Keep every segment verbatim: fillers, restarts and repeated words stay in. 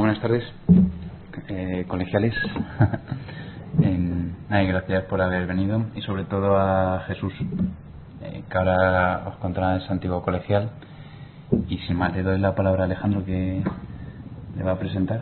buenas tardes, eh, colegiales. eh, ay, gracias por haber venido y sobre todo a Jesús, eh, que ahora os contará ese antiguo colegial. Y sin más, le doy la palabra a Alejandro, que le va a presentar.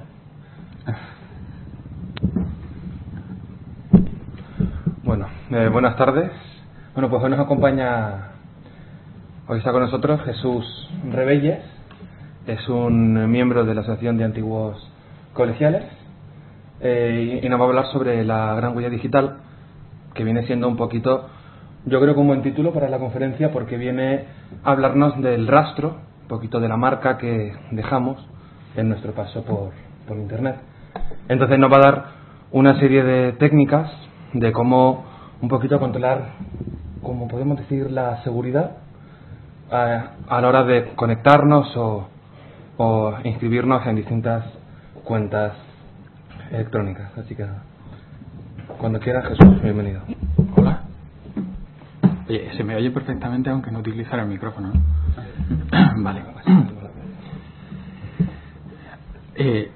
Bueno, eh, buenas tardes. Bueno, pues hoy nos acompaña, hoy está con nosotros Jesús Rebelles. Es un miembro de la Asociación de Antiguos Colegiales eh, y, y nos va a hablar sobre la gran huella digital, que viene siendo un poquito, yo creo que un buen título para la conferencia, porque viene a hablarnos del rastro, un poquito de la marca que dejamos en nuestro paso por, por Internet. Entonces nos va a dar una serie de técnicas de cómo un poquito controlar, como podemos decir, la seguridad a, a la hora de conectarnos o, o inscribirnos en distintas cuentas electrónicas. Así que cuando quieras, Jesús, bienvenido. Hola. Oye, se me oye perfectamente aunque no utilizara el micrófono, ¿no? Vale. Eh,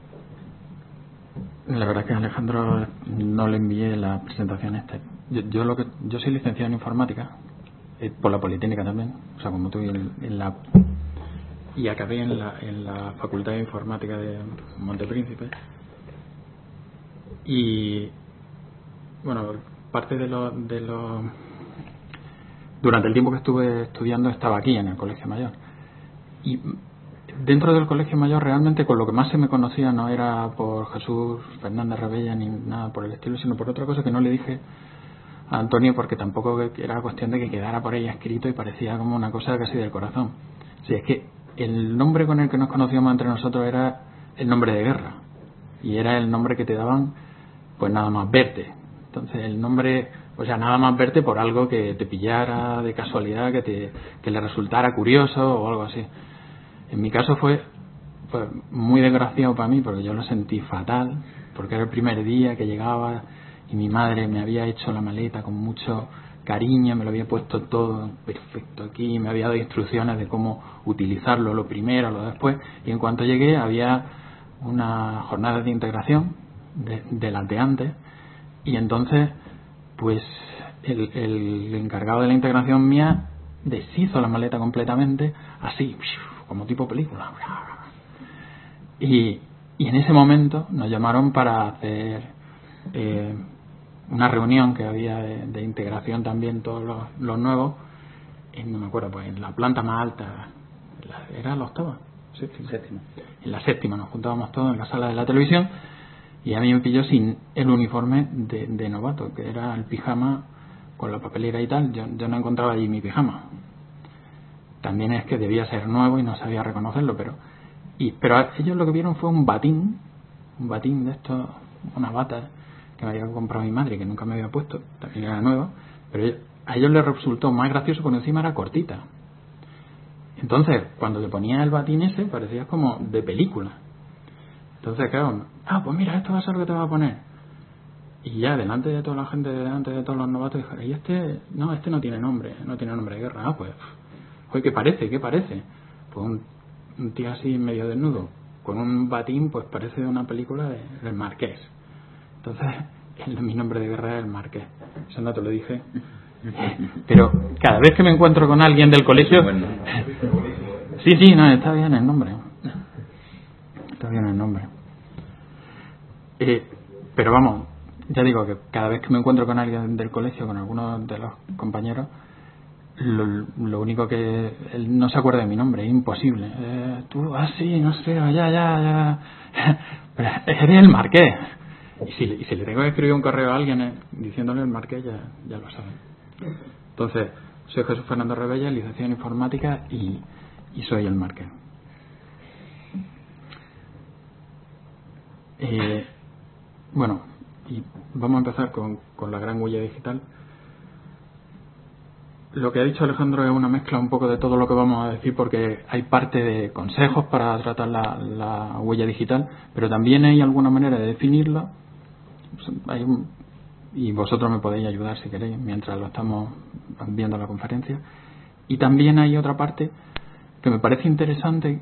la verdad es que a Alejandro no le envié la presentación esta. Yo, yo lo que yo soy licenciado en informática eh, por la Politécnica también, o sea, como tú, en, en la y acabé en la en la Facultad de Informática de Montepríncipe. Y bueno, parte de lo de lo durante el tiempo que estuve estudiando estaba aquí en el Colegio Mayor. Y dentro del Colegio Mayor realmente con lo que más se me conocía no era por Jesús Fernández Rebelles ni nada por el estilo, sino por otra cosa que no le dije a Antonio, porque tampoco era cuestión de que quedara por ahí escrito y parecía como una cosa casi del corazón. Si es que el nombre con el que nos conocíamos entre nosotros era el nombre de guerra, y era el nombre que te daban pues nada más verte. Entonces el nombre, o sea, nada más verte por algo que te pillara de casualidad, que te que le resultara curioso o algo así. En mi caso fue pues, muy desgraciado para mí, porque yo lo sentí fatal, porque era el primer día que llegaba y mi madre me había hecho la maleta con mucho cariño, me lo había puesto todo perfecto aquí, me había dado instrucciones de cómo utilizarlo, lo primero, lo después, y en cuanto llegué había una jornada de integración de, de las de antes, y entonces pues el, el encargado de la integración mía deshizo la maleta completamente, así, como tipo película. Y, y en ese momento nos llamaron para hacer eh, una reunión que había de, de integración también, todos los, los nuevos, en, no me acuerdo, pues en la planta más alta, la, ¿era la octava? Séptima. Séptima. En la séptima nos juntábamos todos en la sala de la televisión, y a mí me pilló sin el uniforme de, de novato, que era el pijama con la papelera y tal. Yo, yo no encontraba allí mi pijama. También es que debía ser nuevo y no sabía reconocerlo, pero y pero ellos lo que vieron fue un batín, un batín de estos, una bata que me había comprado mi madre, que nunca me había puesto, también era nueva, pero a ellos les resultó más gracioso porque encima era cortita. Entonces, cuando le ponía el batín ese, parecía como de película. Entonces, claro, ah, pues mira, esto va a ser lo que te va a poner. Y ya, delante de toda la gente, delante de todos los novatos, dijeron, y este, no, este no tiene nombre, no tiene nombre de guerra. Ah, pues, oye, ¿qué parece? ¿Qué parece? Pues un, un tío así medio desnudo, con un batín, pues parece de una película de, del Marqués. Entonces, el, mi nombre de guerra es el Marqués. Eso no te lo dije. Pero cada vez que me encuentro con alguien del colegio... Sí, sí, no, está bien el nombre. Está bien el nombre. Eh, pero vamos, ya digo que cada vez que me encuentro con alguien del colegio, con alguno de los compañeros, Lo, lo único que él no se acuerda de mi nombre, es imposible. Eh, tú, ah, sí, no sé, ya, ya, ya. Pero eres el Marqués. Y si, y si le tengo que escribir un correo a alguien eh, diciéndole el Marqués, ya, ya lo saben. Entonces, soy Jesús Fernando Rebelles, licenciado en informática, y, y soy el Marqués. Eh, bueno, y vamos a empezar con, con la gran huella digital. Lo que ha dicho Alejandro es una mezcla un poco de todo lo que vamos a decir, porque hay parte de consejos para tratar la, la huella digital, pero también hay alguna manera de definirla. Hay un, y vosotros me podéis ayudar si queréis mientras lo estamos viendo la conferencia. Y también hay otra parte que me parece interesante,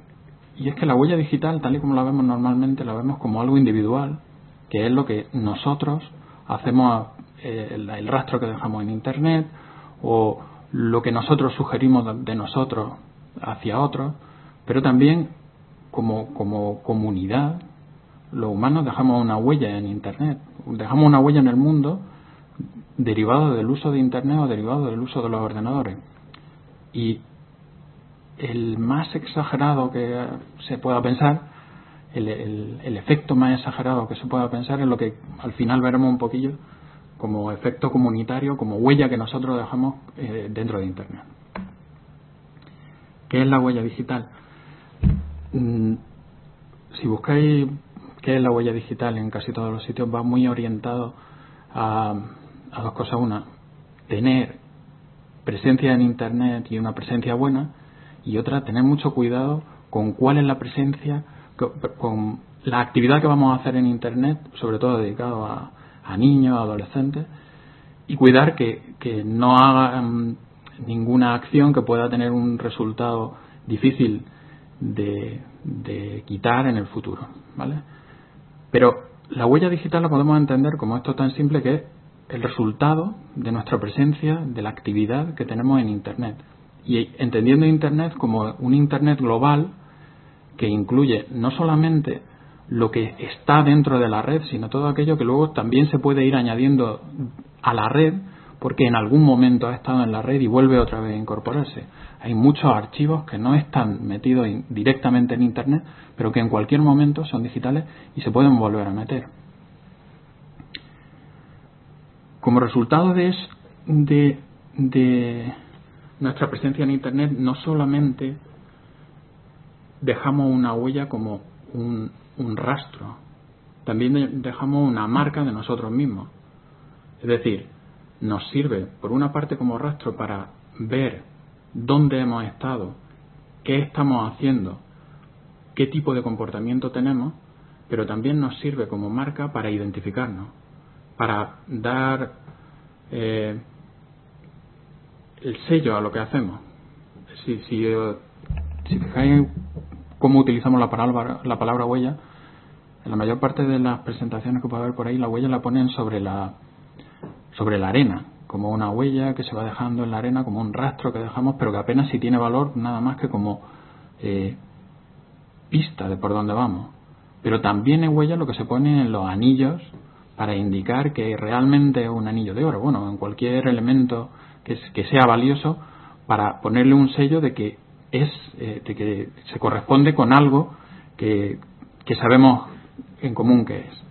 Y es que la huella digital, tal y como la vemos normalmente, la vemos como algo individual, que es lo que nosotros hacemos, eh, el, el rastro que dejamos en Internet, o lo que nosotros sugerimos de, de nosotros hacia otros, pero también como, como comunidad, los humanos dejamos una huella en Internet, dejamos una huella en el mundo derivado del uso de Internet o derivado del uso de los ordenadores. Y el más exagerado que se pueda pensar, el, el, el efecto más exagerado que se pueda pensar es lo que al final veremos un poquillo como efecto comunitario, como huella que nosotros dejamos eh, dentro de Internet. ¿Qué es la huella digital? Mm, si buscáis qué es la huella digital en casi todos los sitios, va muy orientado a, a dos cosas. Una, tener presencia en Internet y una presencia buena, y otra, tener mucho cuidado con cuál es la presencia, con, con la actividad que vamos a hacer en Internet, sobre todo dedicado a, a niños, a adolescentes, y cuidar que, que no hagan ninguna acción que pueda tener un resultado difícil de, de quitar en el futuro, ¿vale? Pero la huella digital la podemos entender como esto tan simple que es el resultado de nuestra presencia, de la actividad que tenemos en Internet. Y entendiendo Internet como un Internet global que incluye no solamente lo que está dentro de la red, sino todo aquello que luego también se puede ir añadiendo a la red, porque en algún momento ha estado en la red y vuelve otra vez a incorporarse. Hay muchos archivos que no están metidos directamente en Internet, pero que en cualquier momento son digitales y se pueden volver a meter. Como resultado de, de, de nuestra presencia en Internet, no solamente dejamos una huella como un, un rastro, también dejamos una marca de nosotros mismos. Es decir, nos sirve por una parte como rastro para ver dónde hemos estado, qué estamos haciendo, qué tipo de comportamiento tenemos, pero también nos sirve como marca para identificarnos, para dar eh, el sello a lo que hacemos. Si, si, si fijáis cómo utilizamos la palabra, la palabra huella, en la mayor parte de las presentaciones que puede haber por ahí, la huella la ponen sobre la sobre la arena, como una huella que se va dejando en la arena, como un rastro que dejamos, pero que apenas si tiene valor nada más que como eh, pista de por dónde vamos. Pero también es huella lo que se pone en los anillos para indicar que realmente es un anillo de oro, bueno, en cualquier elemento que, que sea valioso, para ponerle un sello de que es eh, de que se corresponde con algo que, que sabemos en común que es.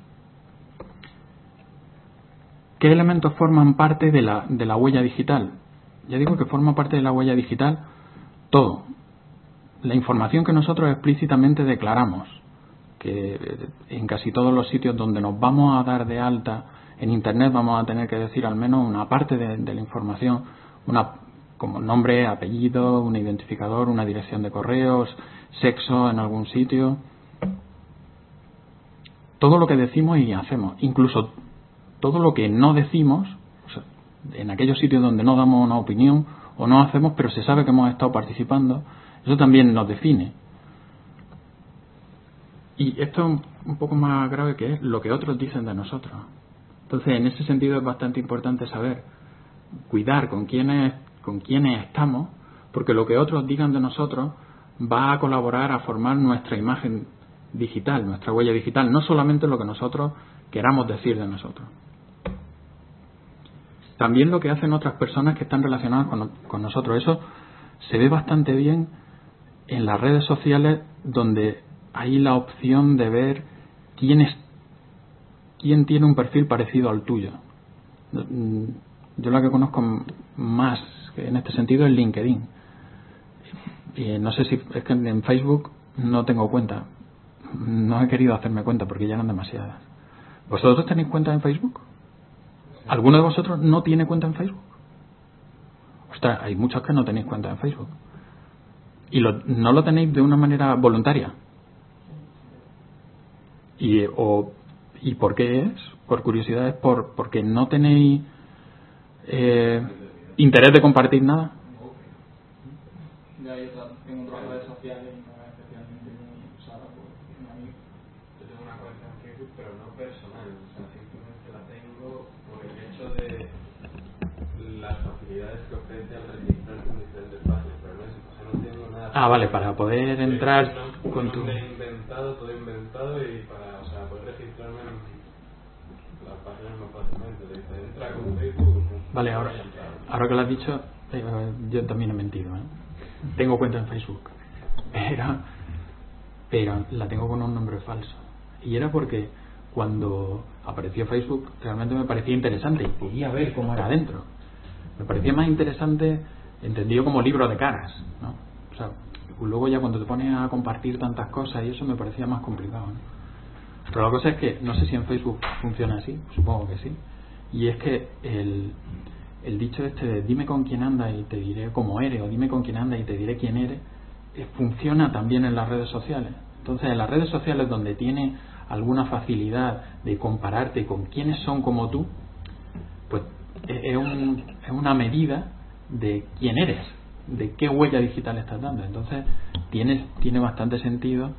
¿Qué elementos forman parte de la, de la huella digital? Ya digo que forma parte de la huella digital todo. La información que nosotros explícitamente declaramos, que en casi todos los sitios donde nos vamos a dar de alta en Internet vamos a tener que decir al menos una parte de, de la información, una como nombre, apellido, un identificador, una dirección de correos, sexo en algún sitio. Todo lo que decimos y hacemos, incluso todo lo que no decimos, o sea, en aquellos sitios donde no damos una opinión o no hacemos, pero se sabe que hemos estado participando, eso también nos define. Y esto es un poco más grave, que es lo que otros dicen de nosotros. Entonces, en ese sentido es bastante importante saber cuidar con quiénes, con quiénes estamos, porque lo que otros digan de nosotros va a colaborar a formar nuestra imagen digital, nuestra huella digital, no solamente lo que nosotros queramos decir de nosotros. También lo que hacen otras personas que están relacionadas con, con nosotros. Eso se ve bastante bien en las redes sociales, donde hay la opción de ver quién es, quién tiene un perfil parecido al tuyo. Yo la que conozco más en este sentido es LinkedIn. Y no sé si es que en Facebook no tengo cuenta. No he querido hacerme cuenta porque ya eran demasiadas. ¿Vosotros tenéis cuenta en Facebook? ¿Alguno de vosotros no tiene cuenta en Facebook? Ostras, hay muchos que no tenéis cuenta en Facebook. Y lo, no lo tenéis de una manera voluntaria. ¿Y, o, ¿y por qué es? Por curiosidad, es por porque no tenéis eh, interés de compartir nada. Ya yo tengo otras redes sociales y no especialmente. personal, o sea, simplemente la tengo por el hecho de las facilidades que ofrece al registrarse en diferentes páginas, pero no es, o sea, no tengo nada. Ah, vale, para poder entrar no, con tu... He inventado, todo inventado y para, o sea, poder registrarme en las páginas más fácilmente. Le dice, entra con Facebook. Vale, ahora, ahora que lo has dicho, eh, yo también he mentido, ¿eh? Tengo cuenta en Facebook, pero, pero la tengo con un nombre falso. Y era porque cuando apareció Facebook realmente me parecía interesante y quería ver cómo era adentro. Me parecía más interesante entendido como libro de caras, ¿no? O sea, luego ya cuando te pones a compartir tantas cosas y eso me parecía más complicado, ¿no? Pero la cosa es que no sé si en Facebook funciona así, supongo que sí. Y es que el, el dicho este de dime con quién andas y te diré cómo eres, o dime con quién andas y te diré quién eres, eh, funciona también en las redes sociales. Entonces en las redes sociales donde tiene alguna facilidad de compararte con quienes son como tú, pues es, un, es una medida de quién eres, de qué huella digital estás dando. Entonces tiene, tiene bastante sentido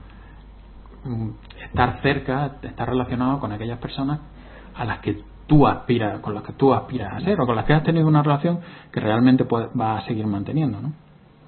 estar cerca, estar relacionado con aquellas personas a las que tú aspiras, con las que tú aspiras a ser, o con las que has tenido una relación que realmente puede, va a seguir manteniendo, ¿no?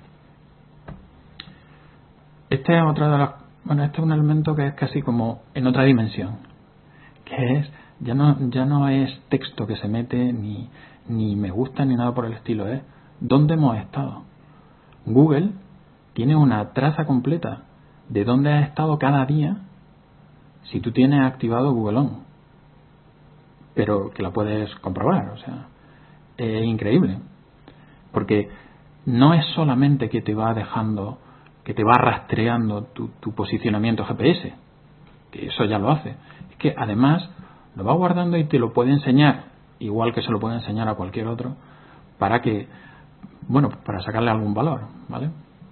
Este es otra de las, bueno, este es un elemento que es casi como en otra dimensión, que es ya no ya no es texto que se mete ni ni me gusta ni nada por el estilo, es dónde hemos estado. Google tiene una traza completa de dónde has estado cada día si tú tienes activado Google Home, pero que la puedes comprobar. O sea, es increíble, porque no es solamente que te va dejando, que te va rastreando tu, tu posicionamiento G P S, que eso ya lo hace, es que además lo va guardando y te lo puede enseñar, igual que se lo puede enseñar a cualquier otro, para que, bueno, para sacarle algún valor, ¿vale?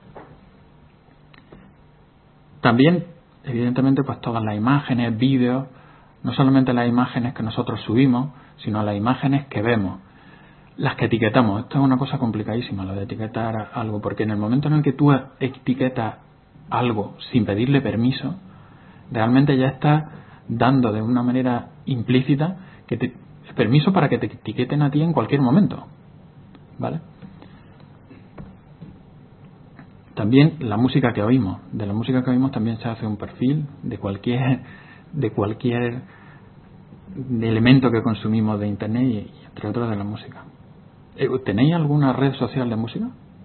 También, evidentemente, pues todas las imágenes, vídeos, no solamente las imágenes que nosotros subimos, sino las imágenes que vemos, las que etiquetamos. Esto es una cosa complicadísima, lo de etiquetar algo, porque en el momento en el que tú etiquetas algo sin pedirle permiso, realmente ya estás dando de una manera implícita que te, permiso para que te etiqueten a ti en cualquier momento, ¿vale? También la música que oímos, de la música que oímos también se hace un perfil de cualquier de cualquier elemento que consumimos de internet y entre otros de la música. ¿Tenéis alguna red social de música?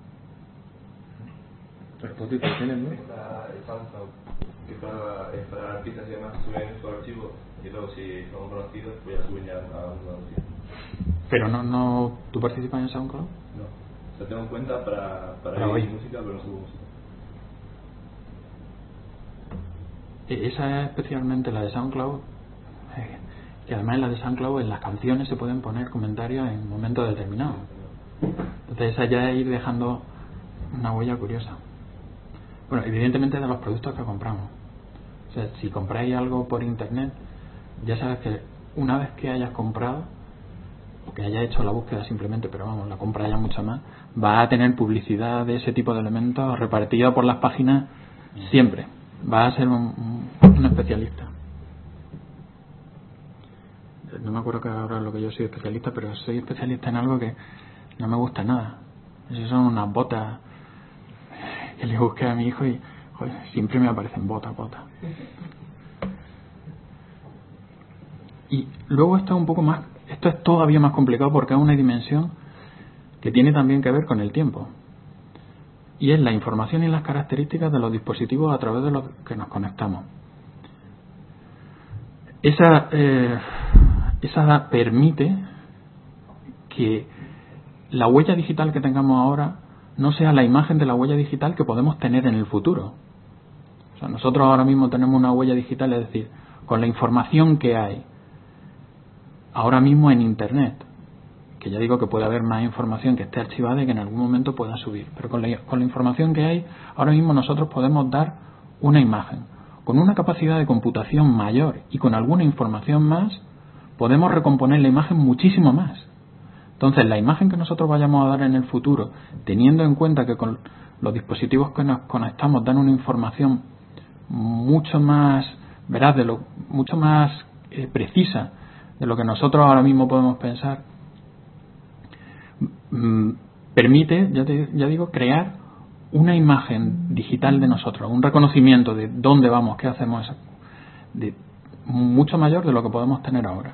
Spotify tienes, ¿no? Está el SoundCloud, que para, es para artistas y demás suben su archivo y luego si son conocidos voy a subir ya a una música. Pero no, no, ¿tú participas en SoundCloud? No. O sea, tengo cuenta para, para, para oír música, pero no subo música. Esa es especialmente la de SoundCloud, que además en la de SoundCloud en las canciones se pueden poner comentarios en momentos determinados. Entonces esa ya es ir dejando una huella curiosa. Bueno, evidentemente de los productos que compramos. O sea, si compráis algo por internet, ya sabes que una vez que hayas comprado, o que hayas hecho la búsqueda simplemente, pero vamos, la compra ya mucho más, va a tener publicidad de ese tipo de elementos repartida por las páginas siempre. Va a ser un, un especialista. No me acuerdo que ahora lo que yo soy especialista, pero soy especialista en algo que no me gusta nada. Esas son unas botas que le busqué a mi hijo y joder, siempre me aparecen botas, botas. Y luego esto es un poco más, esto es todavía más complicado porque es una dimensión que tiene también que ver con el tiempo. Y es la información y las características de los dispositivos a través de los que nos conectamos. Esa, eh, esa permite que la huella digital que tengamos ahora no sea la imagen de la huella digital que podemos tener en el futuro. O sea, nosotros ahora mismo tenemos una huella digital, es decir, con la información que hay ahora mismo en Internet, que ya digo que puede haber más información que esté archivada y que en algún momento pueda subir, pero con la, con la información que hay ahora mismo nosotros podemos dar una imagen con una capacidad de computación mayor y con alguna información más podemos recomponer la imagen muchísimo más. Entonces la imagen que nosotros vayamos a dar en el futuro, teniendo en cuenta que con los dispositivos que nos conectamos dan una información mucho más veraz, de lo, mucho más eh, precisa de lo que nosotros ahora mismo podemos pensar, mm, permite, ya, te, ya digo, crear una imagen digital de nosotros, un reconocimiento de dónde vamos, qué hacemos, de mucho mayor de lo que podemos tener ahora.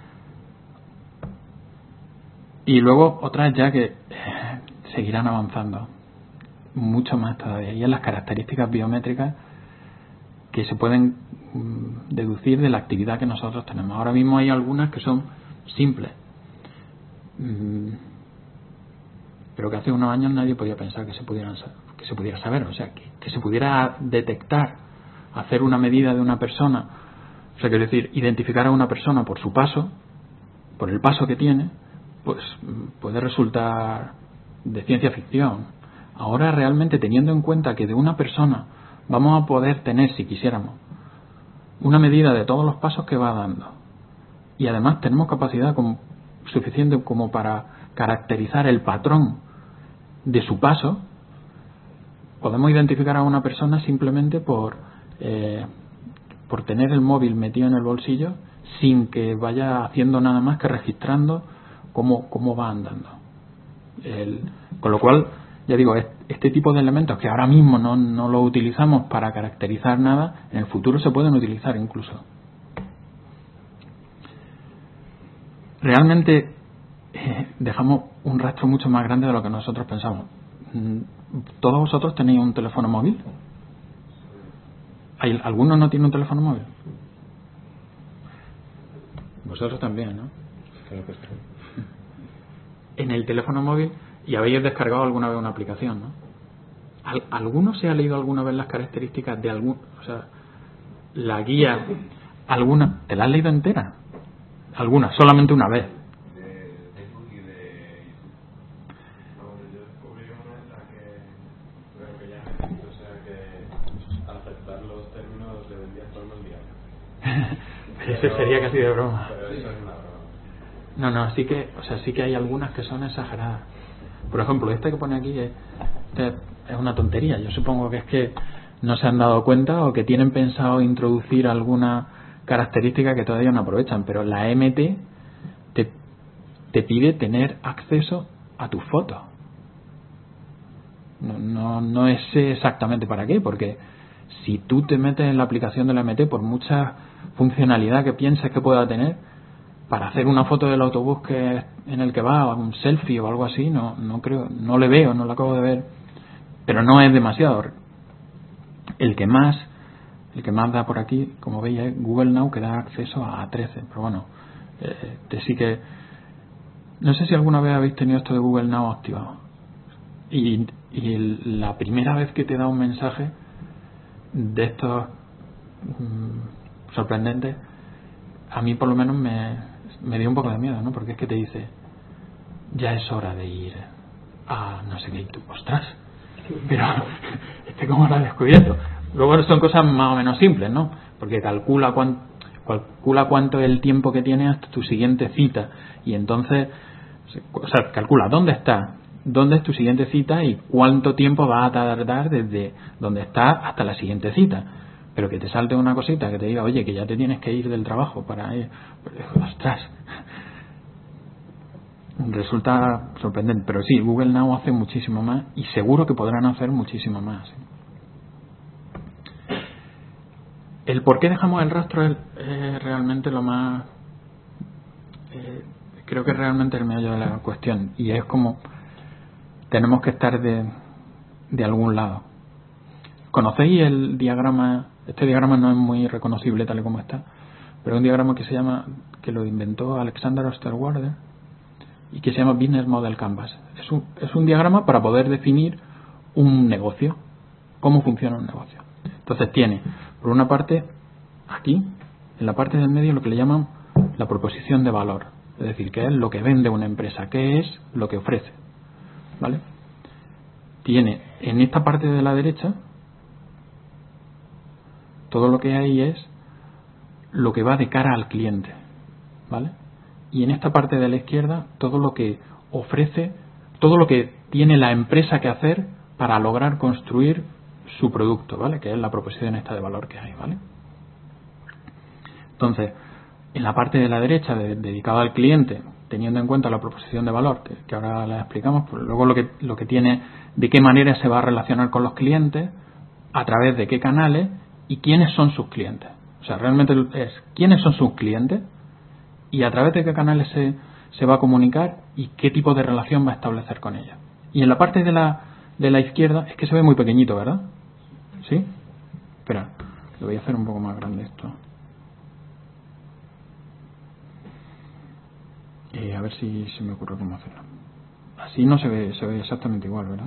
Y luego otras ya que eh, seguirán avanzando mucho más todavía, y en las características biométricas que se pueden mm, deducir de la actividad que nosotros tenemos. Ahora mismo hay algunas que son simples, mm, pero que hace unos años nadie podía pensar que se pudieran que se pudiera saber, o sea, que, que se pudiera detectar, hacer una medida de una persona, o sea, quiero decir, identificar a una persona por su paso, por el paso que tiene, pues puede resultar de ciencia ficción. Ahora realmente, teniendo en cuenta que de una persona vamos a poder tener, si quisiéramos, una medida de todos los pasos que va dando, y además tenemos capacidad como, suficiente como para caracterizar el patrón de su paso, podemos identificar a una persona simplemente por eh, por tener el móvil metido en el bolsillo, sin que vaya haciendo nada más que registrando cómo, cómo va andando. El, con lo cual, ya digo, este tipo de elementos que ahora mismo no, no lo utilizamos para caracterizar nada, en el futuro se pueden utilizar incluso. Realmente eh, dejamos un rastro mucho más grande de lo que nosotros pensamos. ¿Todos vosotros tenéis un teléfono móvil? ¿Hay, ¿Alguno no tiene un teléfono móvil? Vosotros también, ¿no? Creo que sí. En el teléfono móvil, y habéis descargado alguna vez una aplicación, ¿no? ¿Al, ¿Alguno se ha leído alguna vez las características de algún, o sea, la guía, alguna, ¿te la has leído entera? Alguna, solamente una vez. De Facebook y de YouTube. Vamos, yo descubrí una en la que creo que ya me dicho, o sea que al aceptar los términos le vendía todo el diario. Ese sería casi de broma. Pero eso es una broma. No, no, sí que, o sea, sí que hay algunas que son exageradas. Por ejemplo, esta que pone aquí es, es una tontería. Yo supongo que es que no se han dado cuenta o que tienen pensado introducir alguna característica que todavía no aprovechan. Pero la M T te, te pide tener acceso a tus fotos. No, no, no es exactamente para qué, porque si tú te metes en la aplicación de la M T, por mucha funcionalidad que pienses que pueda tener, para hacer una foto del autobús que en el que va, o un selfie o algo así, no no creo, no le veo, no lo acabo de ver, pero no es demasiado. El que más el que más da por aquí, como veis, es Google Now, que da acceso a trece, pero bueno, eh, te sí que no sé si alguna vez habéis tenido esto de Google Now activado, y, y el, la primera vez que te da un mensaje de estos mmm, sorprendentes, a mí por lo menos me me dio un poco de miedo, ¿no? Porque es que te dice, ya es hora de ir a no sé qué, y tú, ostras, pero este cómo lo has descubierto. Luego son cosas más o menos simples, ¿no? Porque calcula cuánto, calcula cuánto es el tiempo que tienes hasta tu siguiente cita, y entonces, o sea, calcula dónde está, dónde es tu siguiente cita y cuánto tiempo va a tardar desde donde estás hasta la siguiente cita. Pero que te salte una cosita que te diga, oye, que ya te tienes que ir del trabajo para ir, ostras, resulta sorprendente. Pero sí, Google Now hace muchísimo más, y seguro que podrán hacer muchísimo más. El por qué dejamos el rastro es, es realmente lo más, eh, creo que es realmente el meollo de la cuestión, y es como tenemos que estar de, de algún lado. ¿Conocéis el diagrama? Este diagrama no es muy reconocible tal y como está, pero es un diagrama que se llama, que lo inventó Alexander Osterwalder, y que se llama Business Model Canvas. Es un, es un diagrama para poder definir un negocio, cómo funciona un negocio. Entonces tiene, por una parte, aquí, en la parte del medio, lo que le llaman la proposición de valor, es decir, qué es lo que vende una empresa, qué es lo que ofrece, ¿vale? Tiene en esta parte de la derecha, todo lo que hay es lo que va de cara al cliente, ¿vale? Y en esta parte de la izquierda, todo lo que ofrece, todo lo que tiene la empresa que hacer para lograr construir su producto, ¿vale? Que es la proposición esta de valor que hay, ¿vale? Entonces, en la parte de la derecha de, dedicada al cliente, teniendo en cuenta la proposición de valor, que, que ahora la explicamos, pues luego lo que, lo que tiene, de qué manera se va a relacionar con los clientes, a través de qué canales y quiénes son sus clientes. O sea, realmente es quiénes son sus clientes y a través de qué canales se, se va a comunicar y qué tipo de relación va a establecer con ellos. Y en la parte de la, de la izquierda, es que se ve muy pequeñito, ¿verdad? ¿Sí? Espera, lo voy a hacer un poco más grande esto. Eh, a ver si se me ocurre cómo hacerlo. Así no se ve, se ve exactamente igual, ¿verdad?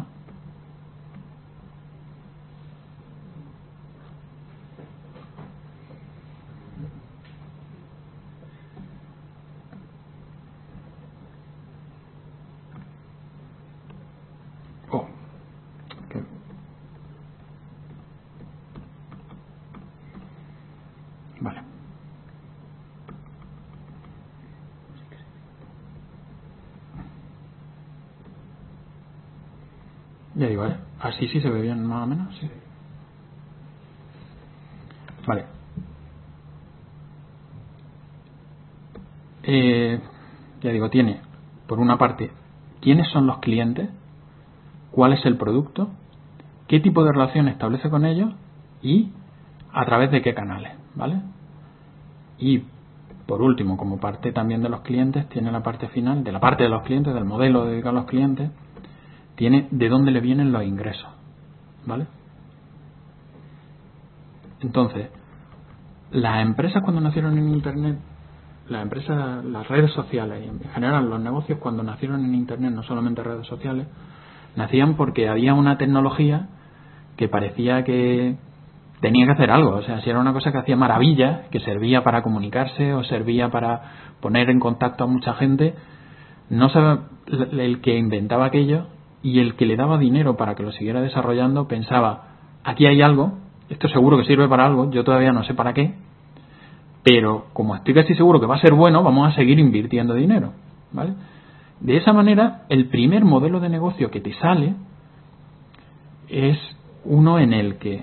Oh, okay. Vale. Ya digo, ¿eh? Así sí se ve bien, más o menos, sí. Vale. Eh, ya digo, tiene, por una parte, quiénes son los clientes, cuál es el producto, qué tipo de relación establece con ellos y a través de qué canales, ¿vale? Y, por último, como parte también de los clientes, tiene la parte final, de la parte de los clientes, del modelo dedicado a los clientes, tiene de dónde le vienen los ingresos, ¿vale? Entonces, las empresas cuando nacieron en Internet, las empresas, las redes sociales y en general los negocios cuando nacieron en Internet, no solamente redes sociales, nacían porque había una tecnología que parecía que tenía que hacer algo. O sea, si era una cosa que hacía maravillas, que servía para comunicarse o servía para poner en contacto a mucha gente, no sabe el que inventaba aquello y el que le daba dinero para que lo siguiera desarrollando pensaba, aquí hay algo, esto seguro que sirve para algo, yo todavía no sé para qué, pero como estoy casi seguro que va a ser bueno, vamos a seguir invirtiendo dinero, ¿vale? De esa manera, el primer modelo de negocio que te sale es uno en el que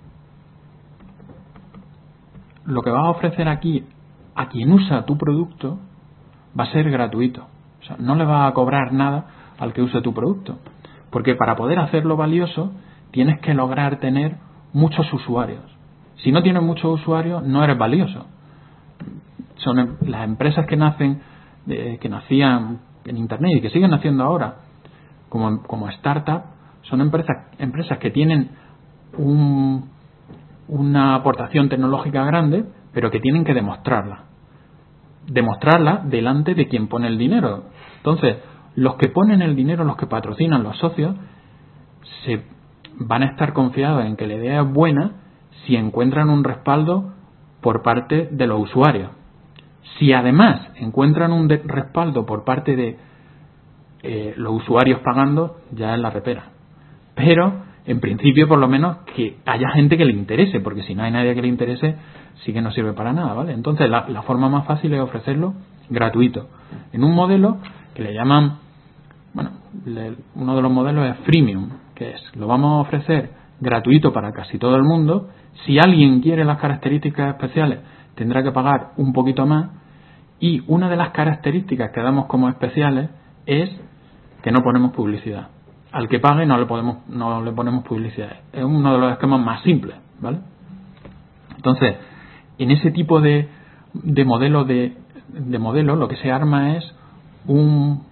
lo que vas a ofrecer aquí a quien usa tu producto va a ser gratuito. O sea, no le vas a cobrar nada al que use tu producto. Porque para poder hacerlo valioso, tienes que lograr tener muchos usuarios. Si no tienes muchos usuarios, no eres valioso. Son las empresas que nacen, eh, que nacían en Internet y que siguen naciendo ahora como, como startup, son empresas, empresas que tienen un, una aportación tecnológica grande, pero que tienen que demostrarla. Demostrarla delante de quien pone el dinero. Entonces, los que ponen el dinero, los que patrocinan, los socios, se van a estar confiados en que la idea es buena si encuentran un respaldo por parte de los usuarios. Si además encuentran un de- respaldo por parte de eh, los usuarios pagando, ya es la repera. Pero, en principio, por lo menos, que haya gente que le interese, porque si no hay nadie que le interese, sí que no sirve para nada, ¿vale? Entonces, la, la forma más fácil es ofrecerlo gratuito. En un modelo que le llaman, bueno, le, uno de los modelos es freemium, que es, lo vamos a ofrecer gratuito para casi todo el mundo. Si alguien quiere las características especiales, tendrá que pagar un poquito más. Y una de las características que damos como especiales es que no ponemos publicidad. Al que pague no le podemos, no le ponemos publicidad. Es uno de los esquemas más simples, ¿vale? Entonces, en ese tipo de, de modelo de, de modelo, lo que se arma es un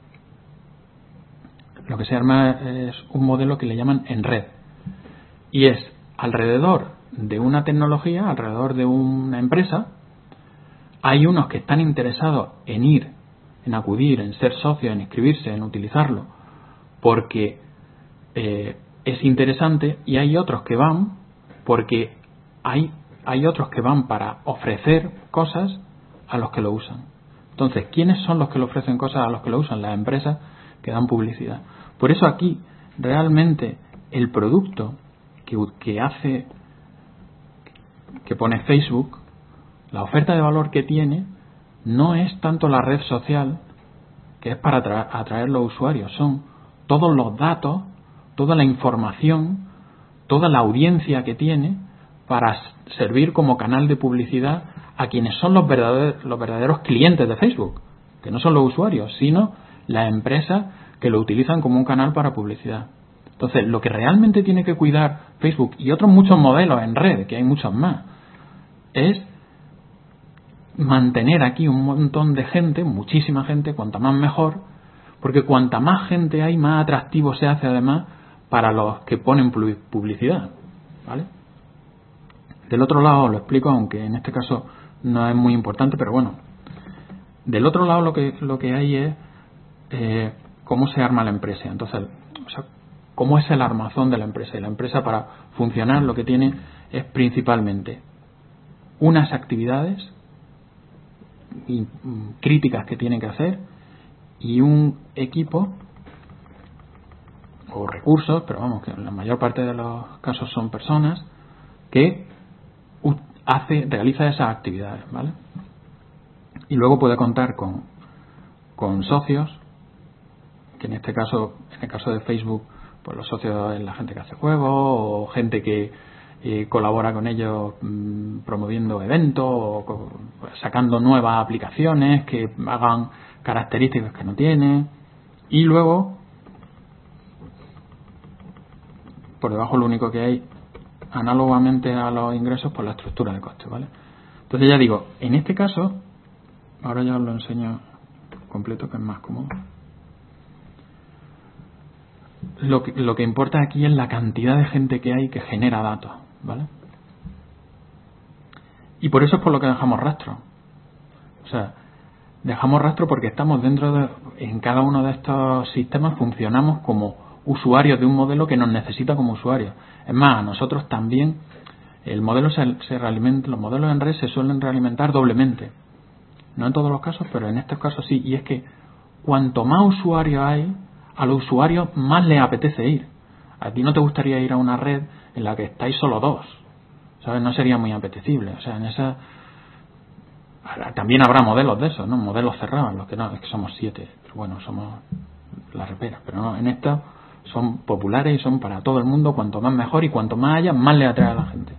lo que se arma es un modelo que le llaman en red. Y es alrededor de una tecnología, alrededor de una empresa, hay unos que están interesados en ir, en acudir, en ser socios, en inscribirse, en utilizarlo, porque eh, es interesante, y hay otros que van porque hay, hay otros que van para ofrecer cosas a los que lo usan. Entonces, ¿quiénes son los que le ofrecen cosas a los que lo usan? Las empresas que dan publicidad. Por eso aquí, realmente, el producto que, que hace, que pone Facebook, la oferta de valor que tiene, no es tanto la red social, que es para atraer, atraer los usuarios, son todos los datos, toda la información, toda la audiencia que tiene para servir como canal de publicidad a quienes son los verdaderos, los verdaderos clientes de Facebook, que no son los usuarios, sino las empresas que lo utilizan como un canal para publicidad. Entonces, lo que realmente tiene que cuidar Facebook y otros muchos modelos en red, que hay muchos más, es mantener aquí un montón de gente, muchísima gente, cuanta más mejor, porque cuanta más gente hay, más atractivo se hace además para los que ponen publicidad, ¿vale? Del otro lado lo explico, aunque en este caso no es muy importante, pero bueno, del otro lado lo que lo que hay es eh, cómo se arma la empresa. Entonces, o sea, cómo es el armazón de la empresa. Y la empresa, para funcionar, lo que tiene es principalmente unas actividades y, mm, críticas que tiene que hacer y un equipo o recursos, pero vamos, que en la mayor parte de los casos son personas que hace, realiza esas actividades, ¿vale? Y luego puede contar con, con socios, que en este caso, en el caso de Facebook, pues los socios es la gente que hace juegos o gente que eh, colabora con ellos mmm, promoviendo eventos o co- sacando nuevas aplicaciones que hagan características que no tiene. Y luego, por debajo lo único que hay, análogamente a los ingresos, pues la estructura de costes, ¿vale? Entonces ya digo, en este caso, ahora ya os lo enseño completo, que es más cómodo. Lo que, lo que importa aquí es la cantidad de gente que hay que genera datos, ¿vale? Y por eso es por lo que dejamos rastro. O sea, dejamos rastro porque estamos dentro de, en cada uno de estos sistemas funcionamos como usuarios de un modelo que nos necesita como usuarios. Es más, a nosotros también el modelo se, se realimenta, los modelos en red se suelen realimentar doblemente. No en todos los casos, pero en estos casos sí. Y es que cuanto más usuarios hay, a los usuarios más les apetece ir. A ti no te gustaría ir a una red en la que estáis solo dos, ¿sabes? No sería muy apetecible. O sea, en esa también habrá modelos de esos, ¿no? Modelos cerrados, los que no, es que somos siete, pero bueno, somos la repera. Pero no, en esta son populares y son para todo el mundo, cuanto más mejor, y cuanto más haya, más le atrae a la gente.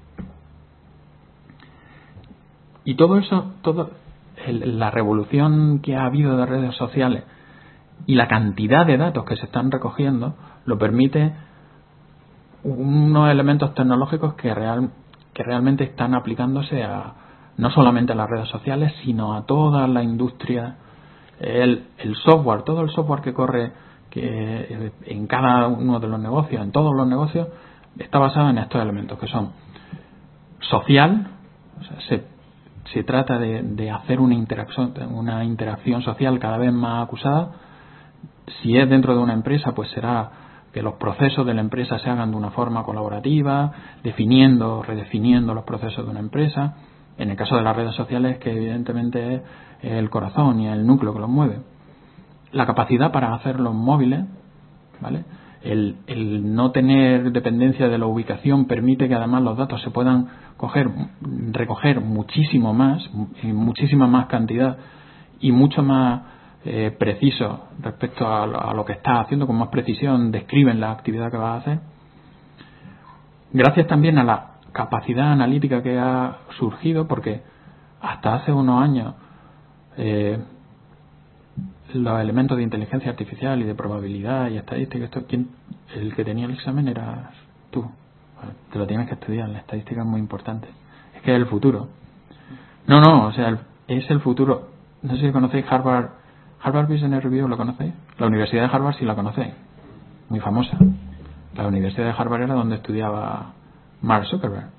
Y todo eso, todo el, la revolución que ha habido de redes sociales y la cantidad de datos que se están recogiendo lo permite unos elementos tecnológicos que real que realmente están aplicándose a no solamente a las redes sociales, sino a toda la industria, el, el software, todo el software que corre que en cada uno de los negocios, en todos los negocios, está basado en estos elementos que son social, o sea, se, se trata de, de hacer una interacción, una interacción social cada vez más acusada. Si es dentro de una empresa, pues será que los procesos de la empresa se hagan de una forma colaborativa, definiendo, redefiniendo los procesos de una empresa. En el caso de las redes sociales, que evidentemente es el corazón y el núcleo que los mueve. La capacidad para hacer los móviles, ¿vale? El, el no tener dependencia de la ubicación permite que además los datos se puedan coger, recoger muchísimo más, en muchísima más cantidad y mucho más eh, preciso respecto a, a lo que estás haciendo, con más precisión describen la actividad que vas a hacer. Gracias también a la capacidad analítica que ha surgido, porque hasta hace unos años eh, los elementos de inteligencia artificial y de probabilidad y estadística, esto, ¿quién, el que tenía el examen eras tú. Vale, te lo tienes que estudiar, la estadística es muy importante. Es que es el futuro. No, no, o sea, es el futuro. No sé si conocéis Harvard, Harvard Business Review, ¿lo conocéis? La Universidad de Harvard sí la conocéis, muy famosa. La Universidad de Harvard era donde estudiaba Mark Zuckerberg.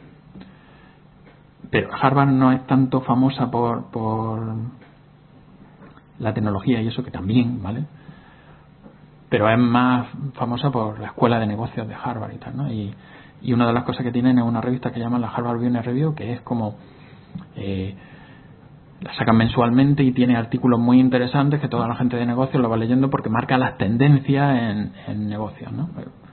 Pero Harvard no es tanto famosa por, por la tecnología y eso, que también, ¿vale? Pero es más famosa por la escuela de negocios de Harvard y tal, ¿no? Y, y una de las cosas que tienen es una revista que llaman la Harvard Business Review, que es como eh, la sacan mensualmente y tiene artículos muy interesantes que toda la gente de negocios lo va leyendo porque marca las tendencias en, en negocios, ¿no?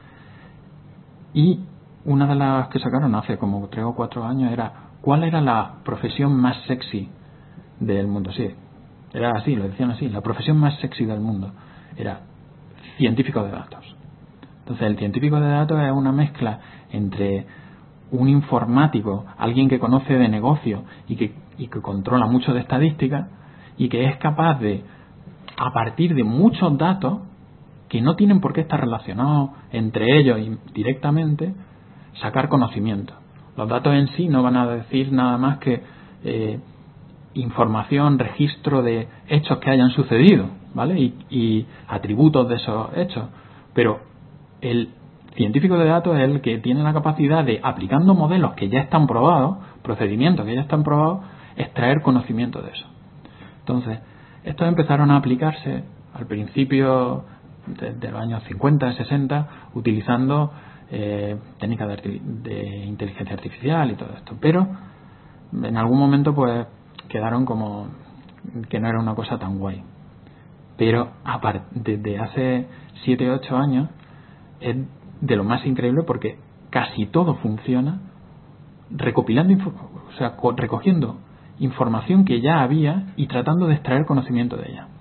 Y una de las que sacaron hace como tres o cuatro años era ¿cuál era la profesión más sexy del mundo? Sí, era así, lo decían así, la profesión más sexy del mundo era científico de datos. Entonces el científico de datos es una mezcla entre un informático, alguien que conoce de negocio y que, y que controla mucho de estadística y que es capaz de, a partir de muchos datos que no tienen por qué estar relacionados entre ellos directamente, sacar conocimiento. Los datos en sí no van a decir nada más que eh, información, registro de hechos que hayan sucedido, ¿vale? Y, y atributos de esos hechos. Pero el científico de datos es el que tiene la capacidad de, aplicando modelos que ya están probados, procedimientos que ya están probados, extraer conocimiento de eso. Entonces, estos empezaron a aplicarse al principio de, de los años cincuenta, sesenta, utilizando eh, técnicas de, arti- de inteligencia artificial y todo esto. Pero en algún momento pues quedaron como que no era una cosa tan guay. Pero aparte, desde hace siete u ocho años es de lo más increíble porque casi todo funciona recopilando, o sea, recogiendo información que ya había y tratando de extraer conocimiento de ella.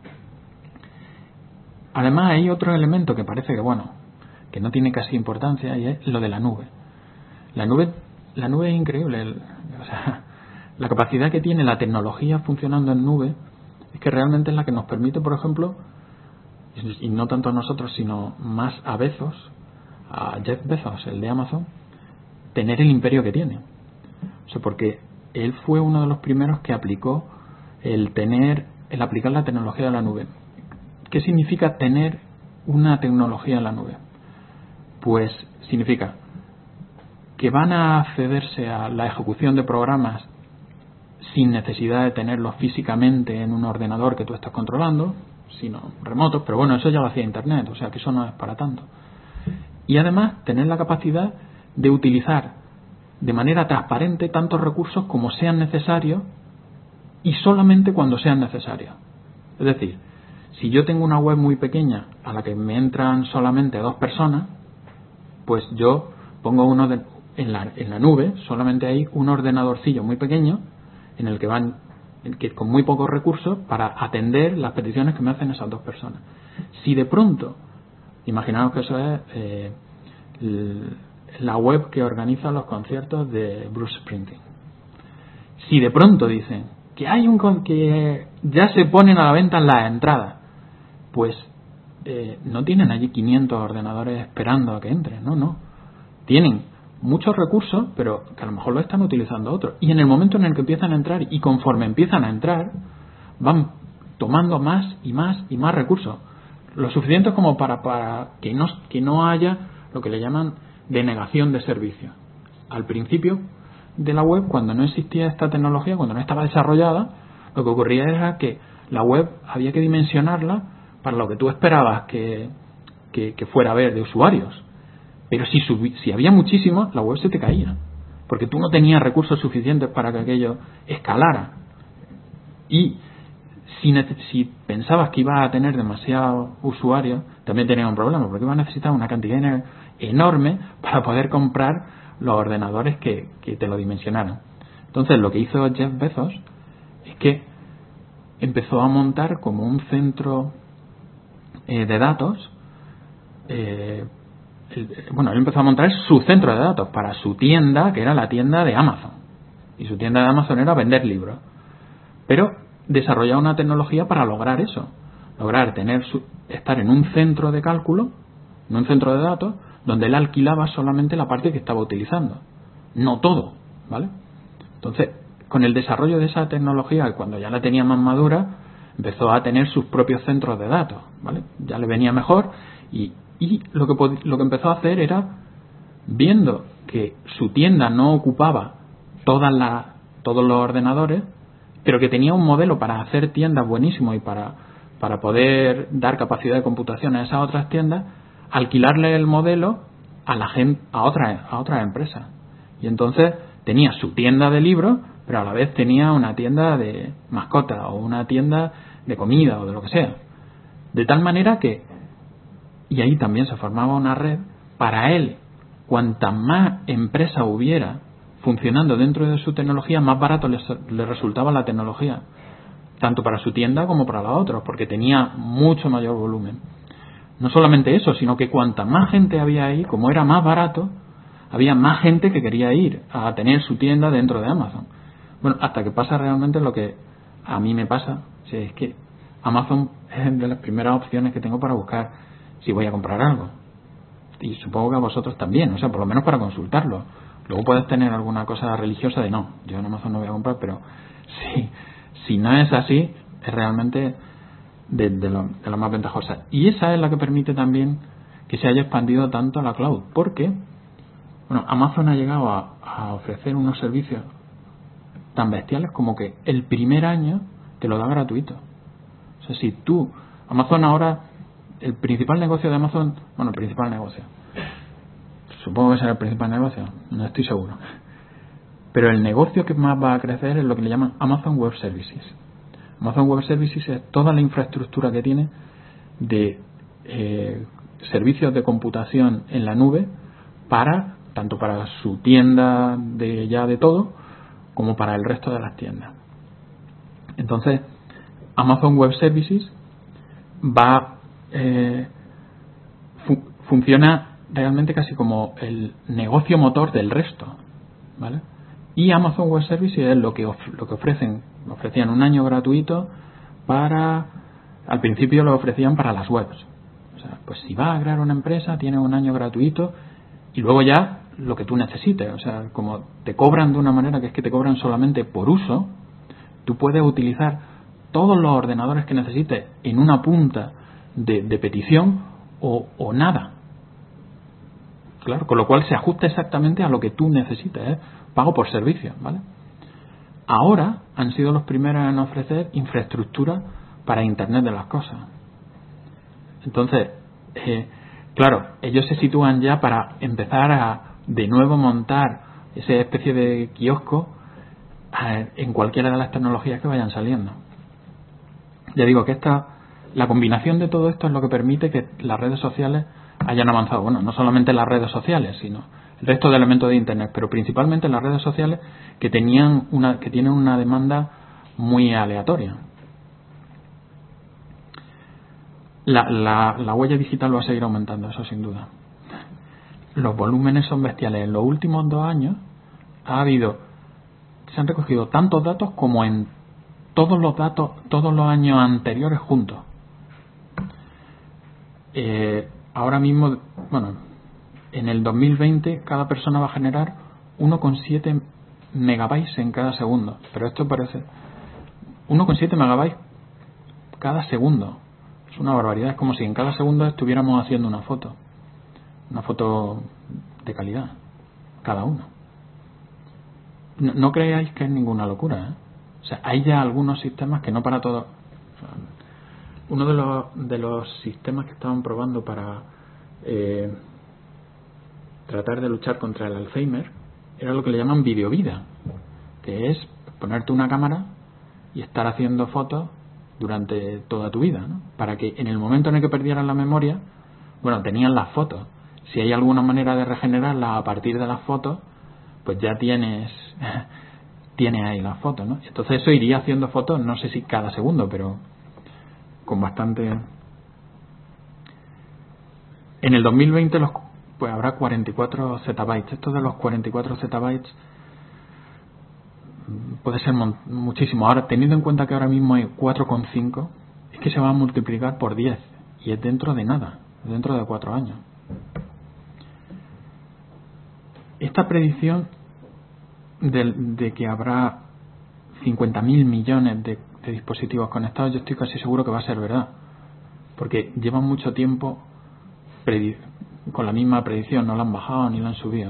Además hay otro elemento que parece que bueno, que no tiene casi importancia, y es lo de la nube. La nube, la nube es increíble, el, o sea, la capacidad que tiene la tecnología funcionando en nube es que realmente es la que nos permite, por ejemplo, y no tanto a nosotros, sino más a Bezos, a Jeff Bezos, el de Amazon, tener el imperio que tiene. O sea, porque él fue uno de los primeros que aplicó el tener, el aplicar la tecnología de la nube. ¿Qué significa tener una tecnología en la nube? Pues significa que van a accederse a la ejecución de programas sin necesidad de tenerlos físicamente en un ordenador que tú estás controlando, sino remotos, pero bueno, eso ya lo hacía Internet, o sea que eso no es para tanto. Y además tener la capacidad de utilizar de manera transparente tantos recursos como sean necesarios y solamente cuando sean necesarios. Es decir, si yo tengo una web muy pequeña a la que me entran solamente dos personas, pues yo pongo uno de, en, la, en la nube, solamente hay un ordenadorcillo muy pequeño en el que van que con muy pocos recursos para atender las peticiones que me hacen esas dos personas. Si de pronto, imaginaos que eso es eh, la web que organiza los conciertos de Bruce Springsteen. Si de pronto dicen que hay un que ya se ponen a la venta en las entradas, pues eh, no tienen allí quinientos ordenadores esperando a que entren, no, no. Tienen muchos recursos, pero que a lo mejor lo están utilizando otros. Y en el momento en el que empiezan a entrar, y conforme empiezan a entrar, van tomando más y más y más recursos. Lo suficiente como para, para que, no, que no haya lo que le llaman denegación de servicio. Al principio de la web, cuando no existía esta tecnología, cuando no estaba desarrollada, lo que ocurría era que la web había que dimensionarla para lo que tú esperabas que, que, que fuera a haber de usuarios. Pero si, subi, si había muchísimo, la web se te caía, porque tú no tenías recursos suficientes para que aquello escalara. Y si, si pensabas que ibas a tener demasiados usuarios, también tenías un problema, porque ibas a necesitar una cantidad enorme para poder comprar los ordenadores que, que te lo dimensionaran. Entonces lo que hizo Jeff Bezos es que empezó a montar como un centro eh, de datos. eh, Bueno, él empezó a montar su centro de datos para su tienda, que era la tienda de Amazon. Y su tienda de Amazon era vender libros. Pero desarrollaba una tecnología para lograr eso. Lograr tener su, estar en un centro de cálculo, en un centro de datos, donde él alquilaba solamente la parte que estaba utilizando. No todo, ¿vale? Entonces, con el desarrollo de esa tecnología, cuando ya la tenía más madura, empezó a tener sus propios centros de datos, ¿vale? Ya le venía mejor y Y lo que, lo que empezó a hacer era, viendo que su tienda no ocupaba todas las, todos los ordenadores, pero que tenía un modelo para hacer tiendas buenísimo y para, para poder dar capacidad de computación a esas otras tiendas, alquilarle el modelo a la gente, a otras a otras empresas. Y entonces tenía su tienda de libros, pero a la vez tenía una tienda de mascotas o una tienda de comida o de lo que sea. De tal manera que y ahí también se formaba una red. Para él, cuanta más empresa hubiera funcionando dentro de su tecnología, más barato le, le resultaba la tecnología, tanto para su tienda como para la otra, porque tenía mucho mayor volumen. No solamente eso, sino que cuanta más gente había ahí, como era más barato, había más gente que quería ir a tener su tienda dentro de Amazon. Bueno, hasta que pasa realmente lo que a mí me pasa, o sea, es que Amazon es de las primeras opciones que tengo para buscar si voy a comprar algo. Y supongo que a vosotros también, o sea, por lo menos para consultarlo. Luego puedes tener alguna cosa religiosa de no, yo en Amazon no voy a comprar, pero si, si no es así, es realmente de, de, lo, de lo más ventajosa. Y esa es la que permite también que se haya expandido tanto la cloud, porque bueno, Amazon ha llegado a, a ofrecer unos servicios tan bestiales como que el primer año te lo da gratuito. O sea, si tú, Amazon ahora, el principal negocio de Amazon, bueno, el principal negocio, supongo que será el principal negocio, no estoy seguro, pero el negocio que más va a crecer es lo que le llaman Amazon Web Services. Amazon Web Services es toda la infraestructura que tiene de eh, servicios de computación en la nube para, tanto para su tienda de ya de todo, como para el resto de las tiendas. Entonces, Amazon Web Services va eh, fu- funciona realmente casi como el negocio motor del resto, ¿vale? Y Amazon Web Services es lo que of- lo que ofrecen, ofrecían un año gratuito para, al principio lo ofrecían para las webs. O sea, pues si vas a crear una empresa, tienes un año gratuito y luego ya lo que tú necesites. O sea, como te cobran de una manera que es que te cobran solamente por uso, tú puedes utilizar todos los ordenadores que necesites en una punta de, de petición o, o nada. Claro, con lo cual se ajusta exactamente a lo que tú necesites, ¿eh? Pago por servicio, ¿vale? Ahora han sido los primeros en ofrecer infraestructura para Internet de las cosas. Entonces, eh, claro, ellos se sitúan ya para empezar a de nuevo montar esa especie de kiosco eh, en cualquiera de las tecnologías que vayan saliendo. Ya digo que esta, la combinación de todo esto es lo que permite que las redes sociales hayan avanzado. Bueno, no solamente las redes sociales, sino el resto de elementos de Internet, pero principalmente las redes sociales que tenían una, que tienen una demanda muy aleatoria. La, la, la huella digital va a seguir aumentando, eso sin duda. Los volúmenes son bestiales. En los últimos dos años ha habido, se han recogido tantos datos como en todos los datos, todos los años anteriores juntos. Eh, ahora mismo, bueno, en el dos mil veinte cada persona va a generar uno coma siete megabytes en cada segundo. Pero esto parece uno coma siete megabytes cada segundo. Es una barbaridad. Es como si en cada segundo estuviéramos haciendo una foto. Una foto de calidad. Cada uno. No, no creáis que es ninguna locura, ¿eh? O sea, hay ya algunos sistemas que no para todo. O sea, uno de los, de los sistemas que estaban probando para eh, tratar de luchar contra el Alzheimer era lo que le llaman videovida, que es ponerte una cámara y estar haciendo fotos durante toda tu vida, ¿no? Para que en el momento en el que perdieran la memoria, bueno, tenían las fotos. Si hay alguna manera de regenerarlas a partir de las fotos, pues ya tienes tienes ahí las fotos, ¿no? Entonces eso iría haciendo fotos, no sé si cada segundo, pero con bastante. En el dos mil veinte los, pues habrá cuarenta y cuatro zettabytes. Esto de los cuarenta y cuatro zettabytes puede ser muchísimo. Ahora, teniendo en cuenta que ahora mismo hay cuatro coma cinco, es que se va a multiplicar por diez y es dentro de nada, dentro de cuatro años. Esta predicción de, de que habrá cincuenta mil millones de, de dispositivos conectados, yo estoy casi seguro que va a ser verdad, porque llevan mucho tiempo predi- con la misma predicción, no la han bajado ni la han subido.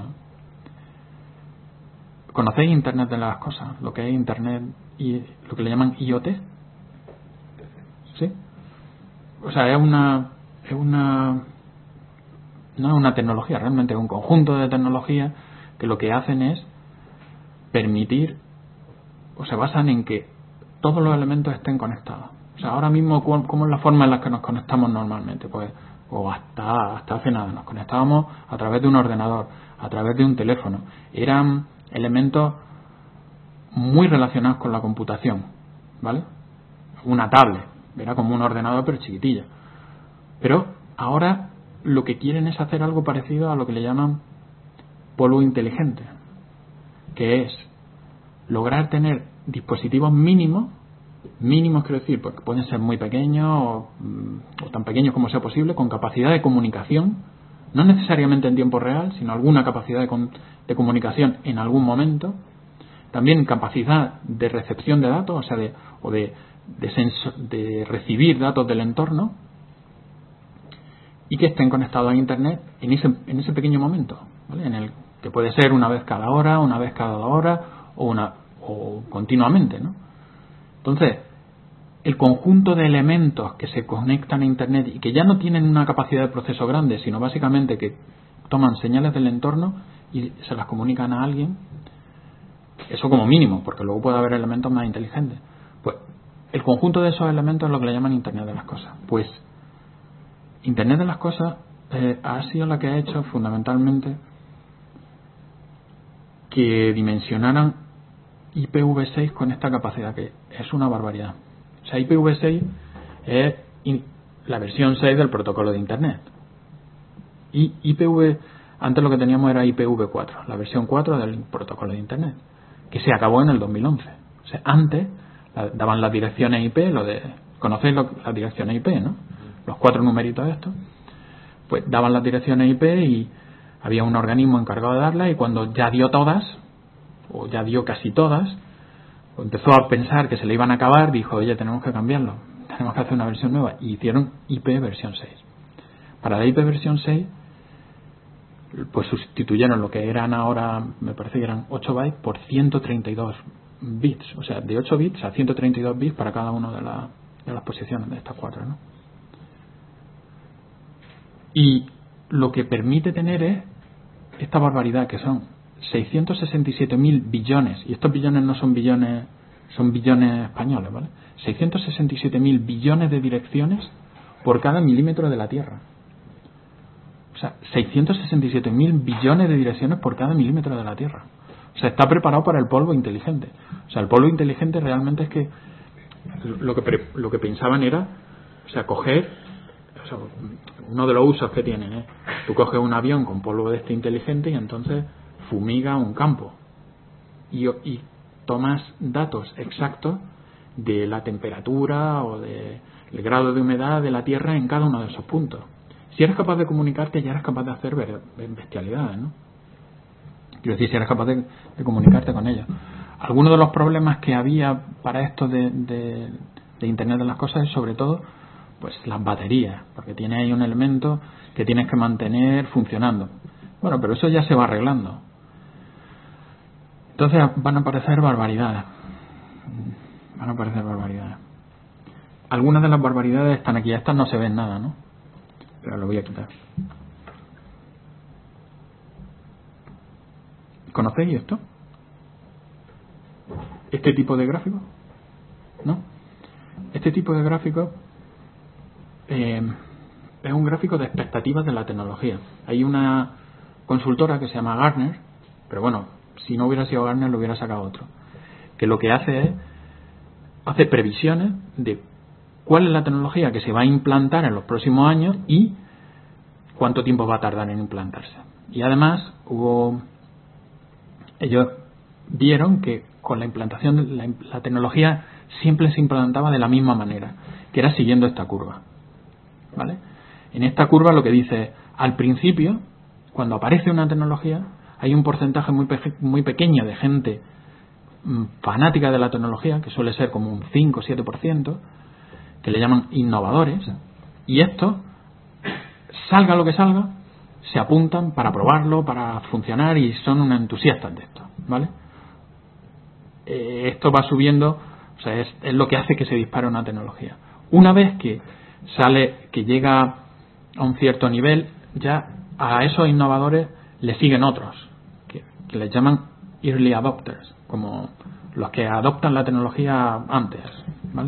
¿Conocéis Internet de las cosas? Lo que es Internet y lo que le llaman IoT. ¿Sí? O sea, es una es una no es una tecnología, realmente es un conjunto de tecnologías que lo que hacen es permitir, o se basan en que todos los elementos estén conectados. O sea, ahora mismo, ¿cómo es la forma en la que nos conectamos normalmente? Pues, o hasta, hasta hace nada, nos conectábamos a través de un ordenador, a través de un teléfono. Eran elementos muy relacionados con la computación, ¿vale? Una tablet, era como un ordenador pero chiquitilla. Pero ahora lo que quieren es hacer algo parecido a lo que le llaman polvo inteligente, que es lograr tener dispositivos mínimos, mínimos quiero decir, porque pueden ser muy pequeños o, o tan pequeños como sea posible, con capacidad de comunicación, no necesariamente en tiempo real, sino alguna capacidad de, con, de comunicación en algún momento, también capacidad de recepción de datos, o sea, de, o de, de, senso, de recibir datos del entorno, y que estén conectados a Internet en ese, en ese pequeño momento, ¿vale? En el que puede ser una vez cada hora, una vez cada dos horas o, una, o continuamente, ¿no? Entonces, el conjunto de elementos que se conectan a Internet y que ya no tienen una capacidad de proceso grande, sino básicamente que toman señales del entorno y se las comunican a alguien, eso como mínimo, porque luego puede haber elementos más inteligentes. Pues el conjunto de esos elementos es lo que le llaman Internet de las cosas. Pues Internet de las cosas eh, ha sido la que ha hecho fundamentalmente que dimensionaran I P v seis con esta capacidad, que es una barbaridad. O sea, I P v seis es la versión seis del protocolo de Internet. Y I P v, antes lo que teníamos era I P v cuatro, la versión cuatro del protocolo de Internet, que se acabó en el dos mil once. O sea, antes la, daban las direcciones I P, lo de, conocéis lo, las direcciones I P, ¿no? Los cuatro numeritos de estos. Pues daban las direcciones I P y había un organismo encargado de darlas, y cuando ya dio todas, o ya dio casi todas, empezó a pensar que se le iban a acabar, dijo, oye, tenemos que cambiarlo, tenemos que hacer una versión nueva, y hicieron I P versión seis. Para la I P versión seis, pues sustituyeron lo que eran ahora, me parece que eran ocho bytes por ciento treinta y dos bits, o sea, de ocho bits a ciento treinta y dos bits para cada una de, la, de las posiciones de estas cuatro, ¿no? Y lo que permite tener es esta barbaridad, que son seiscientos sesenta y siete mil billones, y estos billones no son billones, son billones españoles, ¿vale? seiscientos sesenta y siete mil billones de direcciones por cada milímetro de la Tierra. O sea, seiscientos sesenta y siete mil billones de direcciones por cada milímetro de la Tierra. O sea, está preparado para el polvo inteligente. O sea, el polvo inteligente realmente es que lo que, pre, lo que pensaban era, o sea, coger, o sea, uno de los usos que tienen es, tú coges un avión con polvo de este inteligente y entonces fumiga un campo y, y tomas datos exactos de la temperatura o del grado de humedad de la Tierra en cada uno de esos puntos. Si eres capaz de comunicarte, ya eres capaz de hacer bestialidades, ¿no? Quiero decir, si eres capaz de, de comunicarte con ellos. Algunos de los problemas que había para esto de, de, de Internet de las cosas es sobre todo pues las baterías, porque tiene ahí un elemento que tienes que mantener funcionando. Bueno, pero eso ya se va arreglando. Entonces van a aparecer barbaridades. Van a aparecer barbaridades. Algunas de las barbaridades están aquí. Estas no se ven nada, ¿no? Pero lo voy a quitar. ¿Conocéis esto? ¿Este tipo de gráfico? ¿No? Este tipo de gráfico eh, es un gráfico de expectativas de la tecnología. Hay una consultora que se llama Gartner, pero bueno, si no hubiera sido Gartner lo hubiera sacado otro, que lo que hace es hace previsiones de cuál es la tecnología que se va a implantar en los próximos años y cuánto tiempo va a tardar en implantarse. Y además hubo ellos vieron que con la implantación la, la tecnología siempre se implantaba de la misma manera, que era siguiendo esta curva, ¿vale? En esta curva lo que dice, al principio, cuando aparece una tecnología, hay un porcentaje muy, pe- muy pequeño de gente mmm, fanática de la tecnología, que suele ser como un cinco o siete por ciento, que le llaman innovadores, y estos, salga lo que salga, se apuntan para probarlo, para funcionar, y son unos entusiastas de esto, ¿vale? Eh, esto va subiendo, o sea, es, es lo que hace que se dispare una tecnología. Una vez que sale, que llega a un cierto nivel, ya a esos innovadores le siguen otros, que, que les llaman early adopters, como los que adoptan la tecnología antes, ¿vale?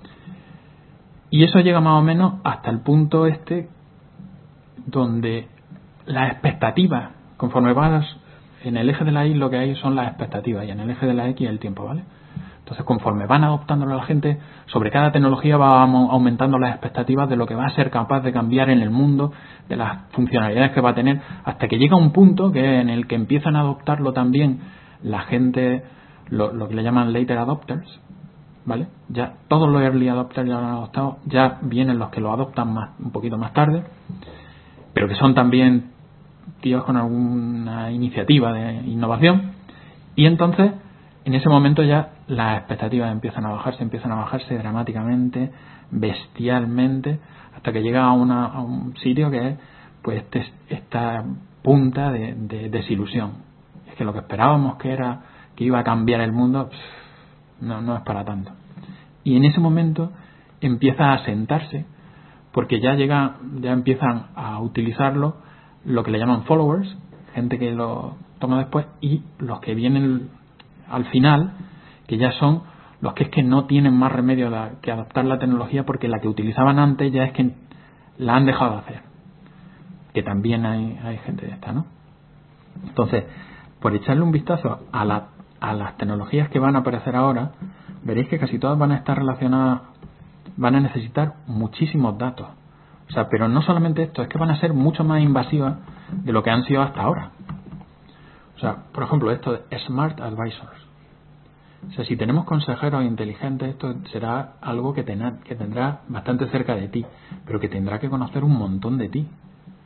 Y eso llega más o menos hasta el punto este donde las expectativas, conforme vas en el eje de la Y, lo que hay son las expectativas, y en el eje de la X el tiempo, ¿vale? Entonces, conforme van adoptándolo la gente, sobre cada tecnología va aumentando las expectativas de lo que va a ser capaz de cambiar en el mundo, de las funcionalidades que va a tener, hasta que llega un punto que en el que empiezan a adoptarlo también la gente, lo, lo que le llaman later adopters, ¿vale? Ya todos los early adopters ya lo han adoptado, ya vienen los que lo adoptan más, un poquito más tarde, pero que son también tíos con alguna iniciativa de innovación, y entonces en ese momento ya las expectativas empiezan a bajarse, empiezan a bajarse dramáticamente, bestialmente, hasta que llega a, una, a un sitio que es pues este, esta punta de, de desilusión. Es que lo que esperábamos que era que iba a cambiar el mundo, no, no es para tanto. Y en ese momento empieza a sentarse, porque ya llega, ya empiezan a utilizarlo lo que le llaman followers, gente que lo toma después, y los que vienen al final, que ya son los que es que no tienen más remedio que adaptar la tecnología, porque la que utilizaban antes ya es que la han dejado de hacer, que también hay, hay gente de esta, ¿no? Entonces, por echarle un vistazo a, la, a las tecnologías que van a aparecer ahora, veréis que casi todas van a estar relacionadas, van a necesitar muchísimos datos. O sea, pero no solamente esto, es que van a ser mucho más invasivas de lo que han sido hasta ahora. O sea, por ejemplo, esto de Smart Advisors. O sea, si tenemos consejeros inteligentes, esto será algo que, ten, que tendrá bastante cerca de ti, pero que tendrá que conocer un montón de ti.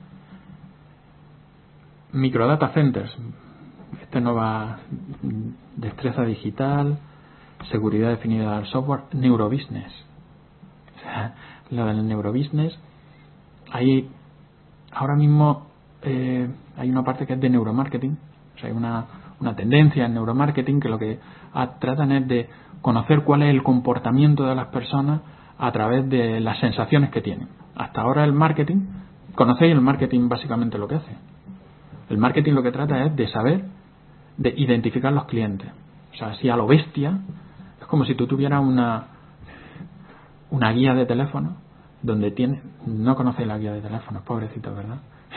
Microdata centers. Esta nueva destreza digital, seguridad definida del software, neurobusiness. O sea, lo del neurobusiness, hay ahora mismo eh, hay una parte que es de neuromarketing. O sea, hay una, una tendencia en neuromarketing que lo que a, tratan es de conocer cuál es el comportamiento de las personas a través de las sensaciones que tienen. Hasta ahora el marketing, conocéis el marketing básicamente lo que hace. El marketing lo que trata es de saber, de identificar los clientes. O sea, si a lo bestia, es como si tú tuvieras una una guía de teléfono donde tienes, no conocéis la guía de teléfonos, pobrecitos, ¿verdad?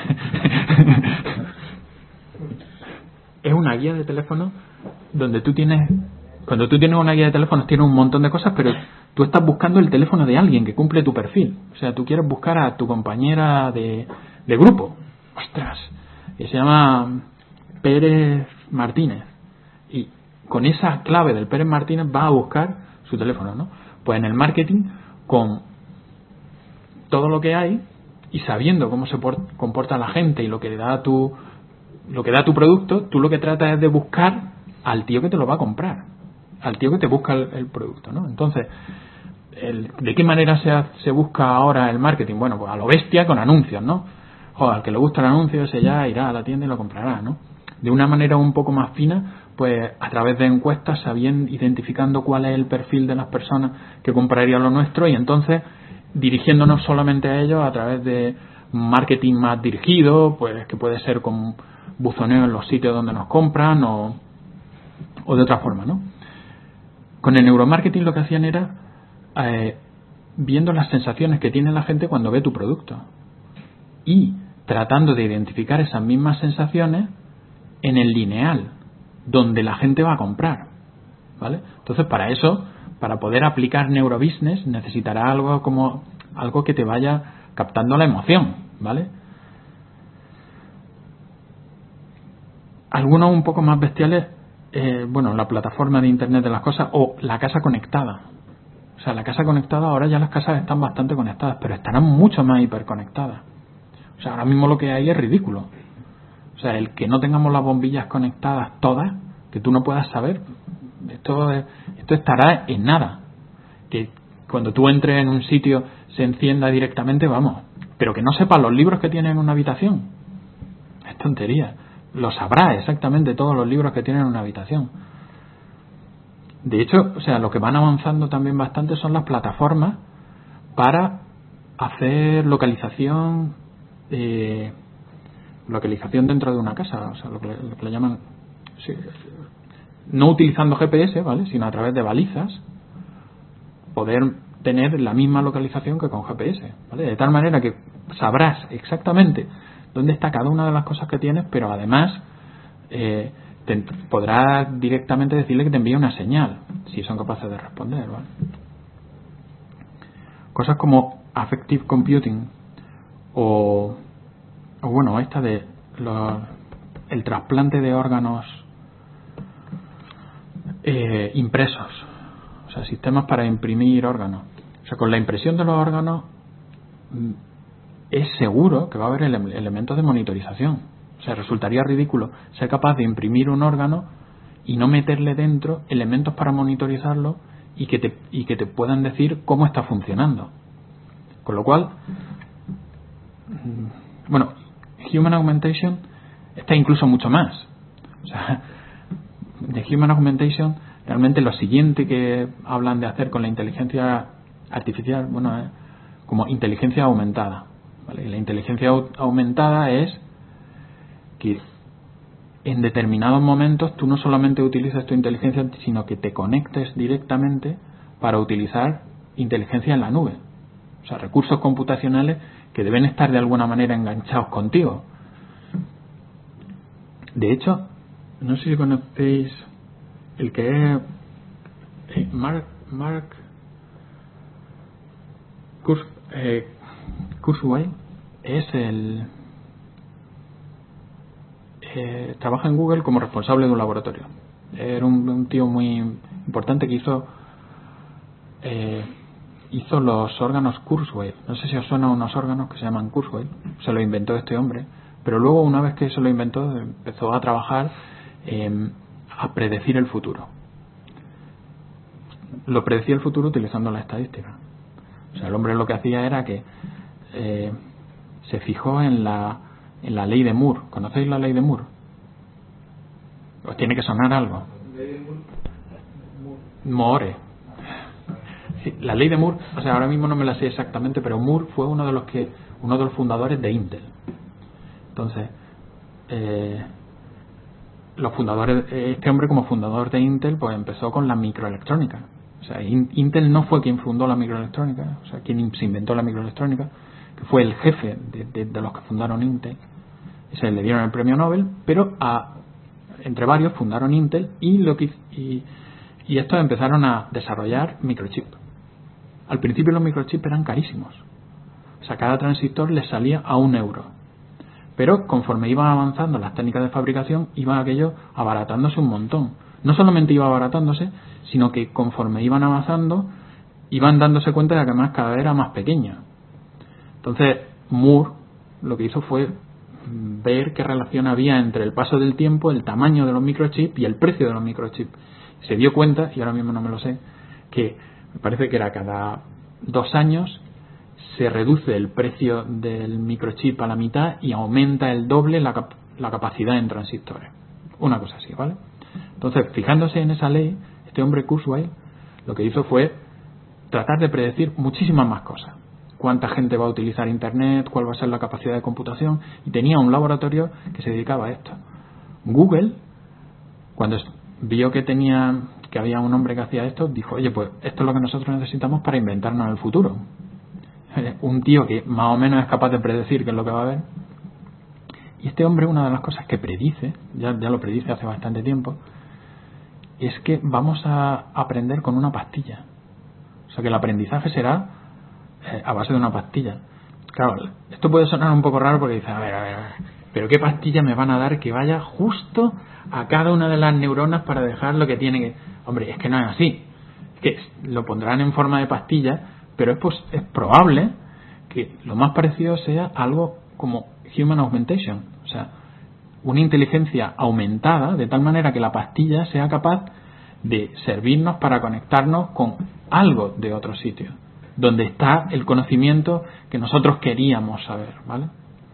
Es una guía de teléfono donde tú tienes, cuando tú tienes una guía de teléfonos tienes un montón de cosas, pero tú estás buscando el teléfono de alguien que cumple tu perfil. O sea, tú quieres buscar a tu compañera de, de grupo. ¡Ostras! Que se llama Pérez Martínez. Y con esa clave del Pérez Martínez vas a buscar su teléfono, ¿no? Pues en el marketing, con todo lo que hay y sabiendo cómo se comporta la gente y lo que da tu lo que da tu producto, tú lo que tratas es de buscar al tío que te lo va a comprar, al tío que te busca el, el producto, ¿no? Entonces, el, ¿de qué manera se, se busca ahora el marketing? Bueno, pues a lo bestia con anuncios, ¿no? Joder, al que le gusta el anuncio ese ya irá a la tienda y lo comprará, ¿no? De una manera un poco más fina, pues a través de encuestas, sabiendo, identificando cuál es el perfil de las personas que comprarían lo nuestro, y entonces dirigiéndonos solamente a ellos a través de marketing más dirigido, pues que puede ser con buzoneo en los sitios donde nos compran o, o de otra forma, ¿no? Con el neuromarketing lo que hacían era eh, viendo las sensaciones que tiene la gente cuando ve tu producto y tratando de identificar esas mismas sensaciones en el lineal donde la gente va a comprar, ¿vale? Entonces, para eso, para poder aplicar neurobusiness, necesitará algo como algo que te vaya captando la emoción, ¿vale? Algunos un poco más bestiales, eh, bueno, la plataforma de Internet de las cosas o la casa conectada. O sea, la casa conectada, ahora ya las casas están bastante conectadas, pero estarán mucho más hiperconectadas. O sea, ahora mismo lo que hay es ridículo. O sea, el que no tengamos las bombillas conectadas todas, que tú no puedas saber, esto, esto estará en nada. Que cuando tú entres en un sitio se encienda directamente, vamos, pero que no sepas los libros que tienes en una habitación. Es tontería. Lo sabrá exactamente todos los libros que tienen en una habitación. De hecho, o sea, lo que van avanzando también bastante son las plataformas para hacer localización eh, localización dentro de una casa, o sea, lo que le, lo que le llaman, sí, no utilizando G P S, ¿vale?, sino a través de balizas, poder tener la misma localización que con G P S, ¿vale? De tal manera que sabrás exactamente dónde está cada una de las cosas que tienes, pero además eh, te, podrás directamente decirle que te envíe una señal, si son capaces de responder, ¿vale? Cosas como affective computing o, o bueno, esta de los, el trasplante de órganos eh, impresos, o sea, sistemas para imprimir órganos. O sea, con la impresión de los órganos es seguro que va a haber ele- elementos de monitorización. O sea, resultaría ridículo ser capaz de imprimir un órgano y no meterle dentro elementos para monitorizarlo y que te, y que te puedan decir cómo está funcionando. Con lo cual, bueno, Human Augmentation está incluso mucho más. O sea, de Human Augmentation, realmente lo siguiente que hablan de hacer con la inteligencia artificial, bueno, es como inteligencia aumentada, ¿vale? La inteligencia aumentada es que en determinados momentos tú no solamente utilizas tu inteligencia, sino que te conectes directamente para utilizar inteligencia en la nube. O sea, recursos computacionales que deben estar de alguna manera enganchados contigo. De hecho, no sé si conocéis el que es Mark, Mark Kurs, eh, Kurzweil, es el eh, trabaja en Google como responsable de un laboratorio. Era un, un tío muy importante que hizo eh, hizo los órganos Kurzweil. No sé si os suenan unos órganos que se llaman Kurzweil. Se lo inventó este hombre, pero luego, una vez que se lo inventó, empezó a trabajar eh, a predecir el futuro. Lo predecía el futuro utilizando la estadística. O sea, el hombre lo que hacía era que eh, se fijó en la en la ley de Moore. ¿Conocéis la ley de Moore? ¿Os tiene que sonar algo? Moore. Sí, la ley de Moore, o sea, ahora mismo no me la sé exactamente, pero Moore fue uno de los que uno de los fundadores de Intel. Entonces, eh, los fundadores, este hombre como fundador de Intel, pues empezó con la microelectrónica. O sea, Intel no fue quien fundó la microelectrónica, o sea, quien se inventó la microelectrónica, que fue el jefe de, de, de los que fundaron Intel. Y se le dieron el premio Nobel, pero a, entre varios fundaron Intel y lo que y, y estos empezaron a desarrollar microchips. Al principio los microchips eran carísimos. O sea, cada transistor les salía a un euro. Pero conforme iban avanzando las técnicas de fabricación, iba aquello abaratándose un montón. No solamente iba abaratándose, sino que conforme iban avanzando, iban dándose cuenta de que además cada vez era más pequeña. Entonces, Moore lo que hizo fue ver qué relación había entre el paso del tiempo, el tamaño de los microchips y el precio de los microchips. Se dio cuenta, y ahora mismo no me lo sé, que me parece que era cada dos años se reduce el precio del microchip a la mitad y aumenta el doble la, cap- la capacidad en transistores. Una cosa así, ¿vale? Entonces, fijándose en esa ley, este hombre Kurzweil lo que hizo fue tratar de predecir muchísimas más cosas. Cuánta gente va a utilizar Internet, cuál va a ser la capacidad de computación, y tenía un laboratorio que se dedicaba a esto. Google, cuando vio que tenía que había un hombre que hacía esto, dijo, oye, pues esto es lo que nosotros necesitamos para inventarnos el futuro. Un tío que más o menos es capaz de predecir qué es lo que va a haber. Y este hombre, una de las cosas que predice, ya, ya lo predice hace bastante tiempo, es que vamos a aprender con una pastilla. O sea, que el aprendizaje será eh, a base de una pastilla. Claro, esto puede sonar un poco raro porque dices, a ver, a ver, a ver, pero ¿qué pastilla me van a dar que vaya justo a cada una de las neuronas para dejar lo que tiene que...? Hombre, es que no es así. Es que lo pondrán en forma de pastilla, pero es, pues, es probable que lo más parecido sea algo como Human Augmentation. O sea, una inteligencia aumentada de tal manera que la pastilla sea capaz de servirnos para conectarnos con algo de otro sitio, donde está el conocimiento que nosotros queríamos saber, ¿vale?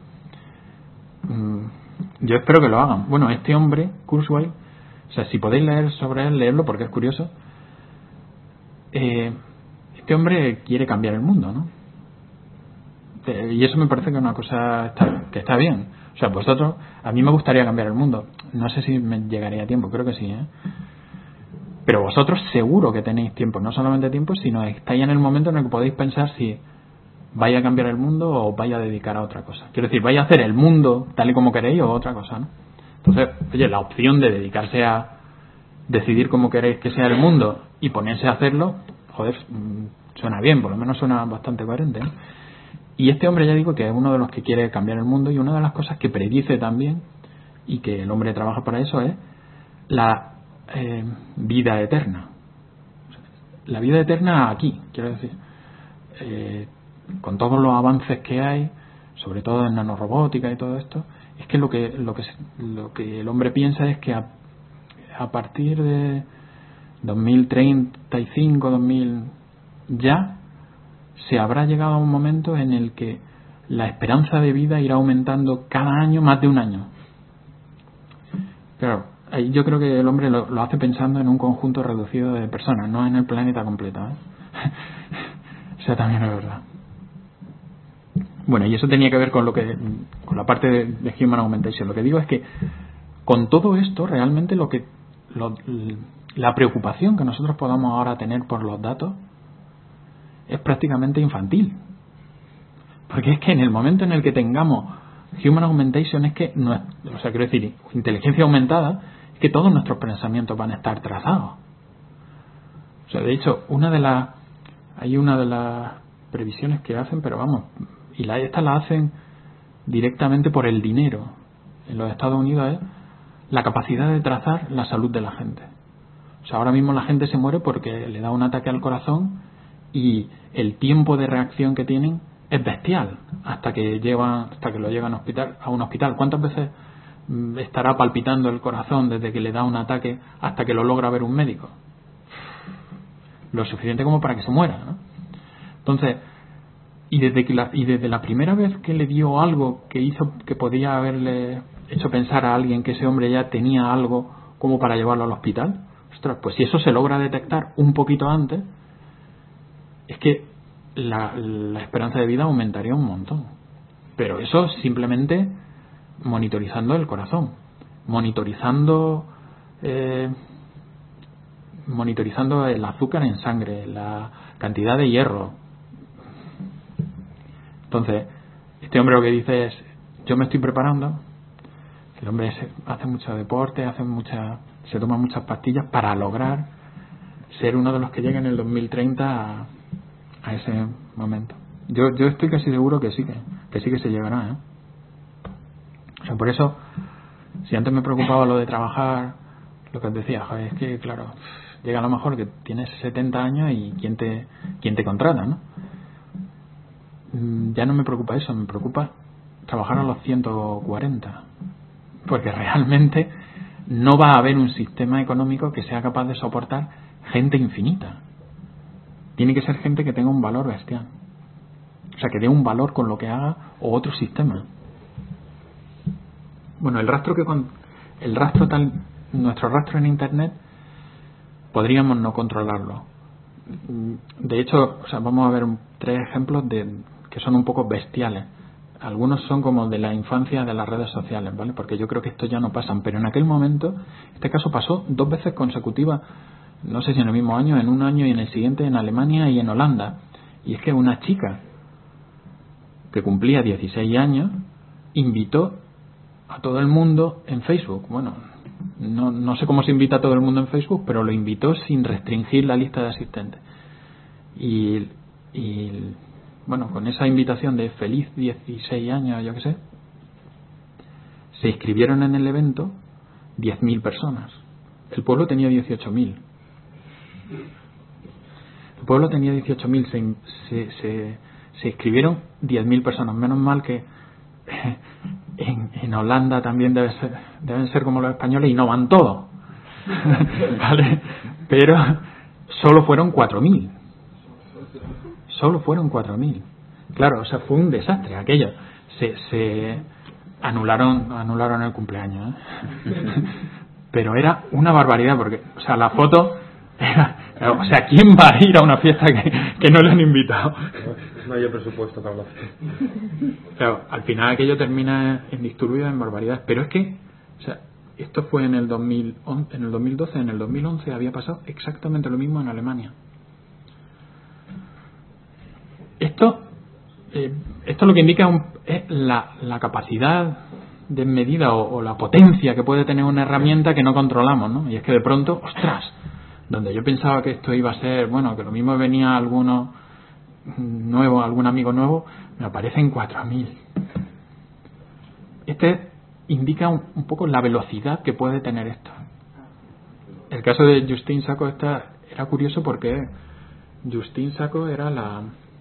Yo espero que lo hagan. Bueno, este hombre, Kurzweil, o sea, si podéis leer sobre él, leerlo porque es curioso. Eh, este hombre quiere cambiar el mundo, ¿no? Eh, y eso me parece que es una cosa está, que está bien. O sea, vosotros, a mí me gustaría cambiar el mundo. No sé si me llegaría a tiempo, creo que sí, ¿eh? Pero vosotros seguro que tenéis tiempo, no solamente tiempo, sino estáis en el momento en el que podéis pensar si vaya a cambiar el mundo o vaya a dedicar a otra cosa. Quiero decir, vaya a hacer el mundo tal y como queréis o otra cosa, ¿no? Entonces, oye, la opción de dedicarse a decidir cómo queréis que sea el mundo y ponerse a hacerlo, joder, suena bien, por lo menos suena bastante coherente, ¿no? Y este hombre, ya digo, que es uno de los que quiere cambiar el mundo, y una de las cosas que predice también, y que el hombre trabaja para eso, es la eh, vida eterna. La vida eterna aquí, quiero decir, eh, con todos los avances que hay, sobre todo en nanorobótica y todo esto, es que lo que lo que lo que el hombre piensa es que a, a partir de dos mil treinta y cinco, dos mil ya se habrá llegado a un momento en el que la esperanza de vida irá aumentando cada año más de un año. Claro, ahí yo creo que el hombre lo, lo hace pensando en un conjunto reducido de personas, no en el planeta completo, ¿eh? O sea, también es verdad. Bueno, y eso tenía que ver con lo que con la parte de, de Human Augmentation. Lo que digo es que con todo esto realmente lo que lo, la preocupación que nosotros podamos ahora tener por los datos es prácticamente infantil, porque es que en el momento en el que tengamos Human Augmentation, es que no es, o sea, quiero decir, inteligencia aumentada, es que todos nuestros pensamientos van a estar trazados. O sea, de hecho, una de las hay una de las previsiones que hacen, pero vamos, y la, estas la hacen directamente por el dinero en los Estados Unidos, es la capacidad de trazar la salud de la gente. O sea, ahora mismo la gente se muere porque le da un ataque al corazón y el tiempo de reacción que tienen es bestial hasta que llevan, hasta que lo llevan a hospital, a un hospital. ¿Cuántas veces estará palpitando el corazón desde que le da un ataque hasta que lo logra ver un médico? Lo suficiente como para que se muera, ¿no? Entonces, y desde que la, y desde la primera vez que le dio algo que hizo que podía haberle hecho pensar a alguien que ese hombre ya tenía algo como para llevarlo al hospital, ostras, pues si eso se logra detectar un poquito antes, es que la, la esperanza de vida aumentaría un montón. Pero eso simplemente monitorizando el corazón, monitorizando eh, monitorizando el azúcar en sangre, la cantidad de hierro. Entonces, este hombre lo que dice es: yo me estoy preparando. El hombre se, hace mucho deporte, hace mucha, se toma muchas pastillas para lograr ser uno de los que lleguen en el dos mil treinta a, a ese momento. Yo yo estoy casi seguro que sí que, que sí que se llegará, ¿eh? O sea, por eso, si antes me preocupaba lo de trabajar, lo que os decía, joder, es que claro, llega a lo mejor que tienes setenta años y quién te quién te contrata, ¿no? Ya no me preocupa eso, me preocupa trabajar a los ciento cuarenta, porque realmente no va a haber un sistema económico que sea capaz de soportar gente infinita. Tiene que ser gente que tenga un valor bestial, o sea, que dé un valor con lo que haga, o otro sistema. Bueno, el rastro que con el rastro tal nuestro rastro en internet podríamos no controlarlo. De hecho, o sea, vamos a ver un, tres ejemplos de que son un poco bestiales. Algunos son como de la infancia de las redes sociales, ¿vale? Porque yo creo que estos ya no pasan, pero en aquel momento, este caso pasó dos veces consecutivas, no sé si en el mismo año, en un año y en el siguiente, en Alemania y en Holanda. Y es que una chica que cumplía dieciséis años invitó a todo el mundo en Facebook. Bueno, no, no sé cómo se invita a todo el mundo en Facebook, pero lo invitó sin restringir la lista de asistentes. Y, y bueno, con esa invitación de feliz dieciséis años, yo qué sé, se inscribieron en el evento diez mil personas. El pueblo tenía dieciocho mil. El pueblo tenía dieciocho mil, se, se, se, se inscribieron diez mil personas. Menos mal que en, en Holanda también debe ser, deben ser como los españoles y no van todos. ¿Vale? Pero solo fueron cuatro mil. Solo fueron cuatro mil. Claro, o sea, fue un desastre aquello. Se, se anularon anularon el cumpleaños, ¿eh? Pero era una barbaridad porque, o sea, la foto era, o sea, ¿quién va a ir a una fiesta que, que no le han invitado? No hay presupuesto para la fiesta. Claro, al final aquello termina en disturbios, en barbaridades. Pero es que, o sea, esto fue en el dos mil once, en el dos mil doce, en el dos mil once había pasado exactamente lo mismo en Alemania. Esto, eh, esto lo que indica un, es la, la capacidad desmedida o, o la potencia que puede tener una herramienta que no controlamos, ¿no? Y es que de pronto, ostras, donde yo pensaba que esto iba a ser, bueno, que lo mismo venía alguno nuevo, algún amigo nuevo, me aparecen cuatro mil. Este indica un, un poco la velocidad que puede tener esto. El caso de Justine Sacco está, era curioso porque Justine Sacco era la,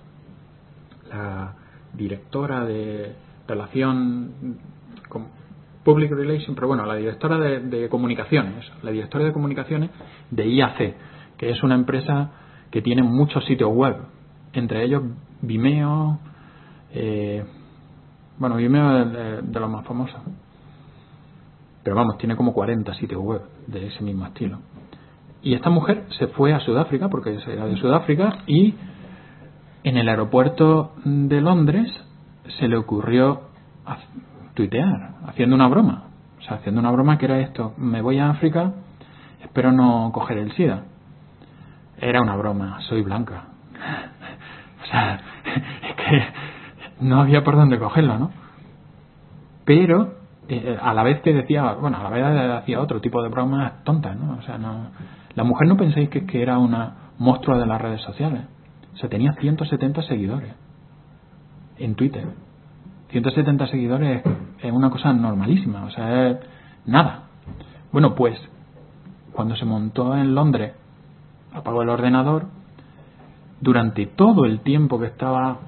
la directora de relación con Public Relations, pero bueno, la directora de, de comunicaciones, la directora de comunicaciones de I A C, que es una empresa que tiene muchos sitios web, entre ellos Vimeo, eh, bueno, Vimeo es de, de los más famosos, pero vamos, tiene como cuarenta sitios web de ese mismo estilo. Y esta mujer se fue a Sudáfrica, porque era de Sudáfrica, y en el aeropuerto de Londres se le ocurrió tuitear, haciendo una broma. O sea, haciendo una broma que era esto: me voy a África, espero no coger el SIDA. Era una broma, soy blanca. O sea, es que no había por dónde cogerlo, ¿no? Pero eh, a la vez te decía, bueno, a la vez hacía otro tipo de bromas tontas, ¿no? O sea, no, la mujer no penséis que, que era una monstrua de las redes sociales. O sea, tenía ciento setenta seguidores en Twitter. ciento setenta seguidores es una cosa normalísima, o sea, es nada. Bueno, pues cuando se montó en Londres, apagó el ordenador, durante todo el tiempo que estaba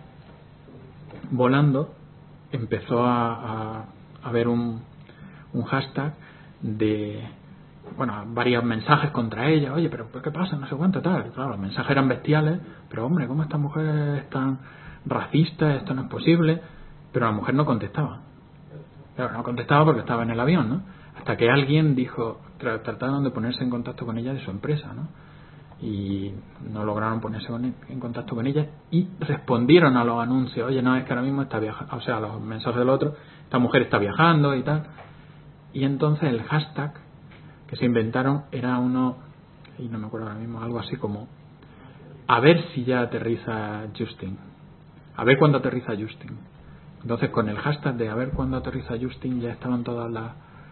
volando empezó a, a, a ver un, un hashtag de, bueno, varios mensajes contra ella. Oye, pero ¿qué pasa? No sé cuánto, tal. Claro, los mensajes eran bestiales, pero hombre, ¿cómo esta mujer es tan racista? Esto no es posible. Pero la mujer no contestaba. Claro, no contestaba porque estaba en el avión, ¿no? Hasta que alguien dijo, trataron de ponerse en contacto con ella de su empresa, ¿no? Y no lograron ponerse en contacto con ella y respondieron a los anuncios. Oye, no, es que ahora mismo está viajando, o sea, a los mensajes del otro, esta mujer está viajando y tal. Y entonces el hashtag que se inventaron era uno, y no me acuerdo ahora mismo, algo así como, a ver si ya aterriza Justin, a ver cuándo aterriza Justin. Entonces con el hashtag de a ver cuándo aterriza Justin ya estaban todas las...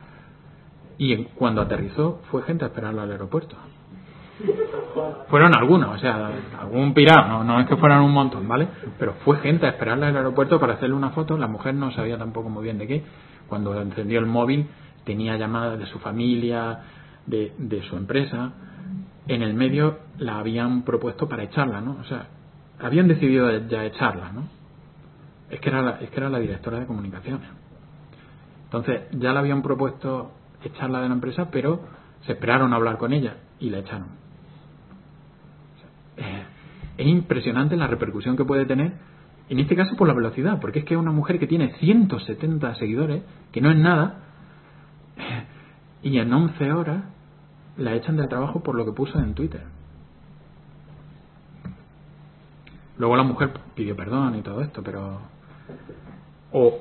Y cuando aterrizó fue gente a esperarlo al aeropuerto. Fueron algunos, o sea, algún pirado, no, no es que fueran un montón, ¿vale? Pero fue gente a esperarla al aeropuerto para hacerle una foto. La mujer no sabía tampoco muy bien de qué. Cuando encendió el móvil tenía llamadas de su familia, de, de su empresa. En el medio la habían propuesto para echarla, ¿no? O sea, habían decidido ya echarla, ¿no? Es que era la, es que era la directora de comunicaciones. Entonces ya le habían propuesto echarla de la empresa, pero se esperaron a hablar con ella y la echaron. O sea, eh, es impresionante la repercusión que puede tener, en este caso por la velocidad, porque es que es una mujer que tiene ciento setenta seguidores, que no es nada, y en once horas la echan del trabajo por lo que puso en Twitter. Luego la mujer pidió perdón y todo esto, pero... O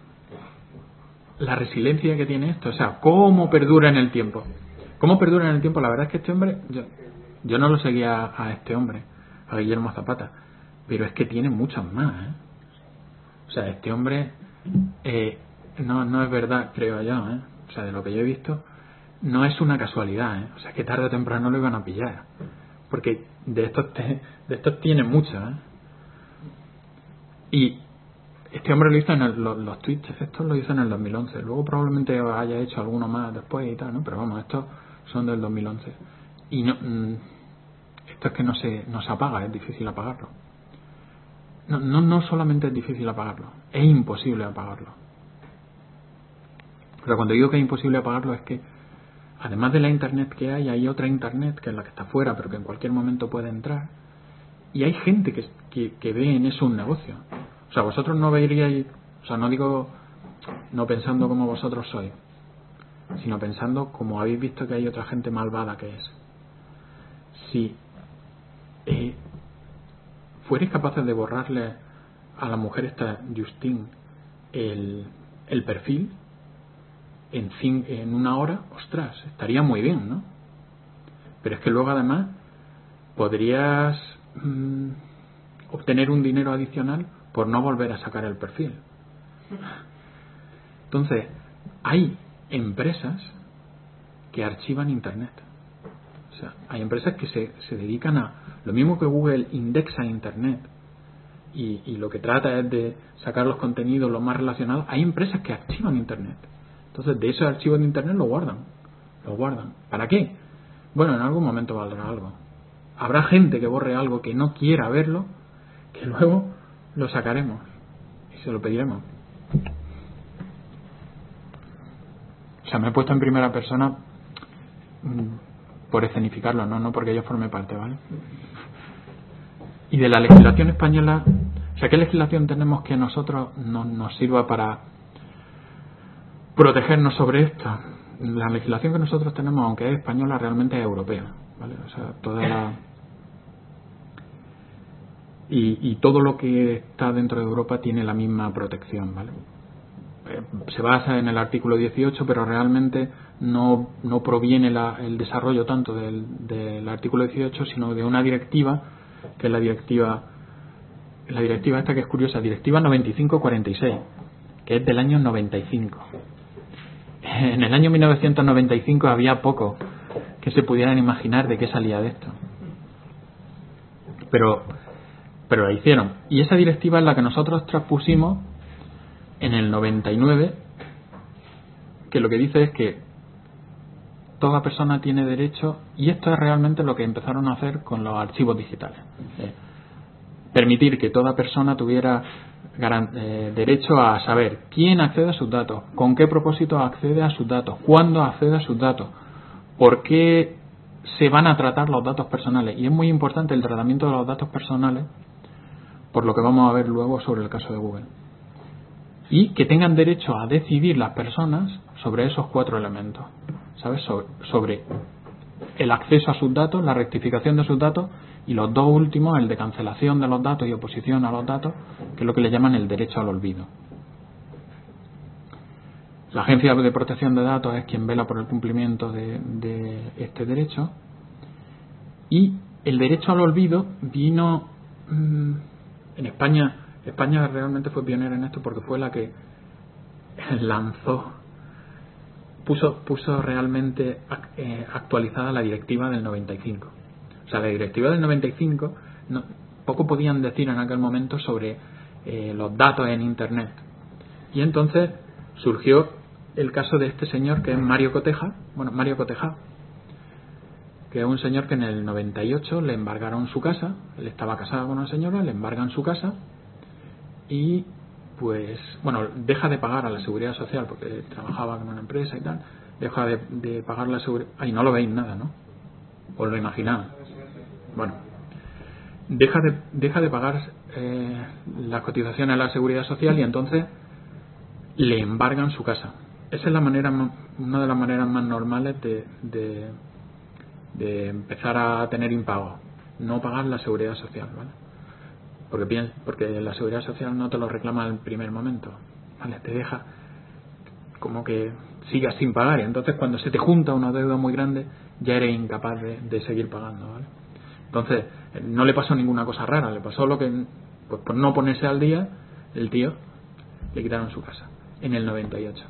la resiliencia que tiene esto, o sea, cómo perdura en el tiempo. ¿Cómo perdura en el tiempo? La verdad es que este hombre, yo, yo no lo seguía a este hombre, a Guillermo Zapata, pero es que tiene muchos más, ¿eh? O sea, este hombre, eh, no, no es verdad, creo yo, ¿eh? O sea, de lo que yo he visto, no es una casualidad, ¿eh? O sea, que tarde o temprano lo iban a pillar, porque de estos, te, de estos tiene muchos, ¿eh? Y este hombre lo hizo en el, los, los tweets estos lo hizo en el dos mil once. Luego probablemente haya hecho alguno más después y tal, ¿no? Pero vamos, estos son del dos mil once. Y no, esto es que no se, no se apaga, es difícil apagarlo. No, no, no solamente es difícil apagarlo, es imposible apagarlo. Pero cuando digo que es imposible apagarlo es que además de la internet que hay, hay otra internet que es la que está fuera, pero que en cualquier momento puede entrar. Y hay gente que, que, que ve en eso un negocio. O sea, vosotros no veríais, o sea, no digo no pensando como vosotros sois, sino pensando como habéis visto que hay otra gente malvada que es. Si eh, fuerais capaces de borrarle a la mujer esta Justine el, el perfil en, cin, en una hora, ostras, estaría muy bien, ¿no? Pero es que luego además podrías mmm, obtener un dinero adicional por no volver a sacar el perfil. Entonces, hay empresas que archivan Internet. O sea, hay empresas que se, se dedican a... Lo mismo que Google indexa Internet y, y lo que trata es de sacar los contenidos los más relacionados, hay empresas que archivan Internet. Entonces, de esos archivos de Internet lo guardan. Lo guardan. ¿Para qué? Bueno, en algún momento valdrá algo. Habrá gente que borre algo que no quiera verlo, que luego lo sacaremos y se lo pediremos. O sea, me he puesto en primera persona por escenificarlo, no, no porque yo forme parte, ¿vale? Y de la legislación española, o sea, ¿qué legislación tenemos que a nosotros no, nos sirva para protegernos sobre esto? La legislación que nosotros tenemos, aunque es española, realmente es europea, ¿vale? O sea, toda la... Y, y todo lo que está dentro de Europa tiene la misma protección, ¿vale? Eh, se basa en el artículo dieciocho, pero realmente no, no proviene la, el desarrollo tanto del, del artículo dieciocho, sino de una directiva, que es la directiva, la directiva esta que es curiosa, directiva noventa y cinco cuarenta y seis, que es del año noventa y cinco. En el año mil novecientos noventa y cinco había poco que se pudieran imaginar de qué salía de esto. Pero, pero la hicieron. Y esa directiva es la que nosotros transpusimos en el noventa y nueve, que lo que dice es que toda persona tiene derecho, y esto es realmente lo que empezaron a hacer con los archivos digitales. Eh, permitir que toda persona tuviera Eh, derecho a saber quién accede a sus datos, con qué propósito accede a sus datos, cuándo accede a sus datos, por qué se van a tratar los datos personales. Y es muy importante el tratamiento de los datos personales, por lo que vamos a ver luego sobre el caso de Google. Y que tengan derecho a decidir las personas sobre esos cuatro elementos, ¿sabes? Sobre, sobre el acceso a sus datos, la rectificación de sus datos, y los dos últimos, el de cancelación de los datos y oposición a los datos, que es lo que le llaman el derecho al olvido. La Agencia de Protección de Datos es quien vela por el cumplimiento de, de este derecho, y el derecho al olvido vino mmm, en España. España realmente fue pionera en esto porque fue la que lanzó, puso, puso realmente eh, actualizada la directiva del noventa y cinco. O sea, la directiva del noventa y cinco, no, poco podían decir en aquel momento sobre eh, los datos en Internet. Y entonces surgió el caso de este señor que es Mario Coteja, bueno, Mario Coteja, que es un señor que en el noventa y ocho le embargaron su casa. Él estaba casado con una señora, le embargan su casa y pues, bueno, deja de pagar a la seguridad social porque trabajaba con una empresa y tal, deja de, de pagar la seguridad. Ay, no lo veis nada, ¿no? Os lo imagináis. Bueno, deja de, deja de pagar eh, las cotizaciones a la seguridad social y entonces le embargan su casa. Esa es la manera, una de las maneras más normales de, de, de empezar a tener impago, no pagar la seguridad social, ¿vale? Porque piensa, porque la seguridad social no te lo reclama al primer momento, ¿vale? Te deja como que sigas sin pagar, y entonces cuando se te junta una deuda muy grande ya eres incapaz de, de seguir pagando, ¿vale? Entonces no le pasó ninguna cosa rara, le pasó lo que, pues por no ponerse al día, el tío le quitaron su casa en el noventa y ocho.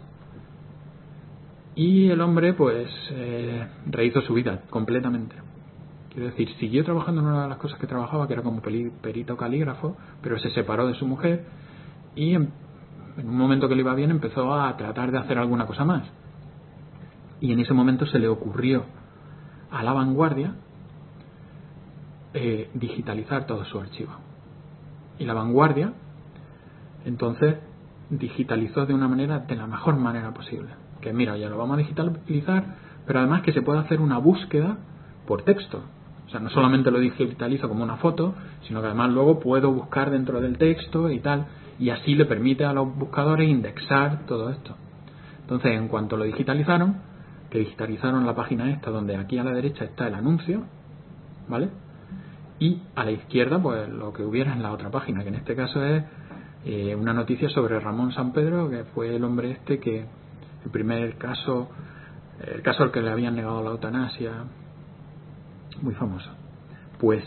Y el hombre pues eh, rehizo su vida completamente. Quiero decir, siguió trabajando en una de las cosas que trabajaba, que era como perito calígrafo, pero se separó de su mujer y en, en un momento que le iba bien empezó a tratar de hacer alguna cosa más. Y en ese momento se le ocurrió a La Vanguardia eh, digitalizar todo su archivo. Y La Vanguardia entonces digitalizó de una manera, de la mejor manera posible. Que mira, ya lo vamos a digitalizar, pero además que se puede hacer una búsqueda por texto. O sea, no solamente lo digitalizo como una foto, sino que además luego puedo buscar dentro del texto y tal, y así le permite a los buscadores indexar todo esto. Entonces, en cuanto lo digitalizaron, que digitalizaron la página esta, donde aquí a la derecha está el anuncio, ¿vale? Y a la izquierda, pues lo que hubiera en la otra página, que en este caso es eh, una noticia sobre Ramón Sampedro, que fue el hombre este que, el primer caso, el caso al que le habían negado la eutanasia, muy famoso. Pues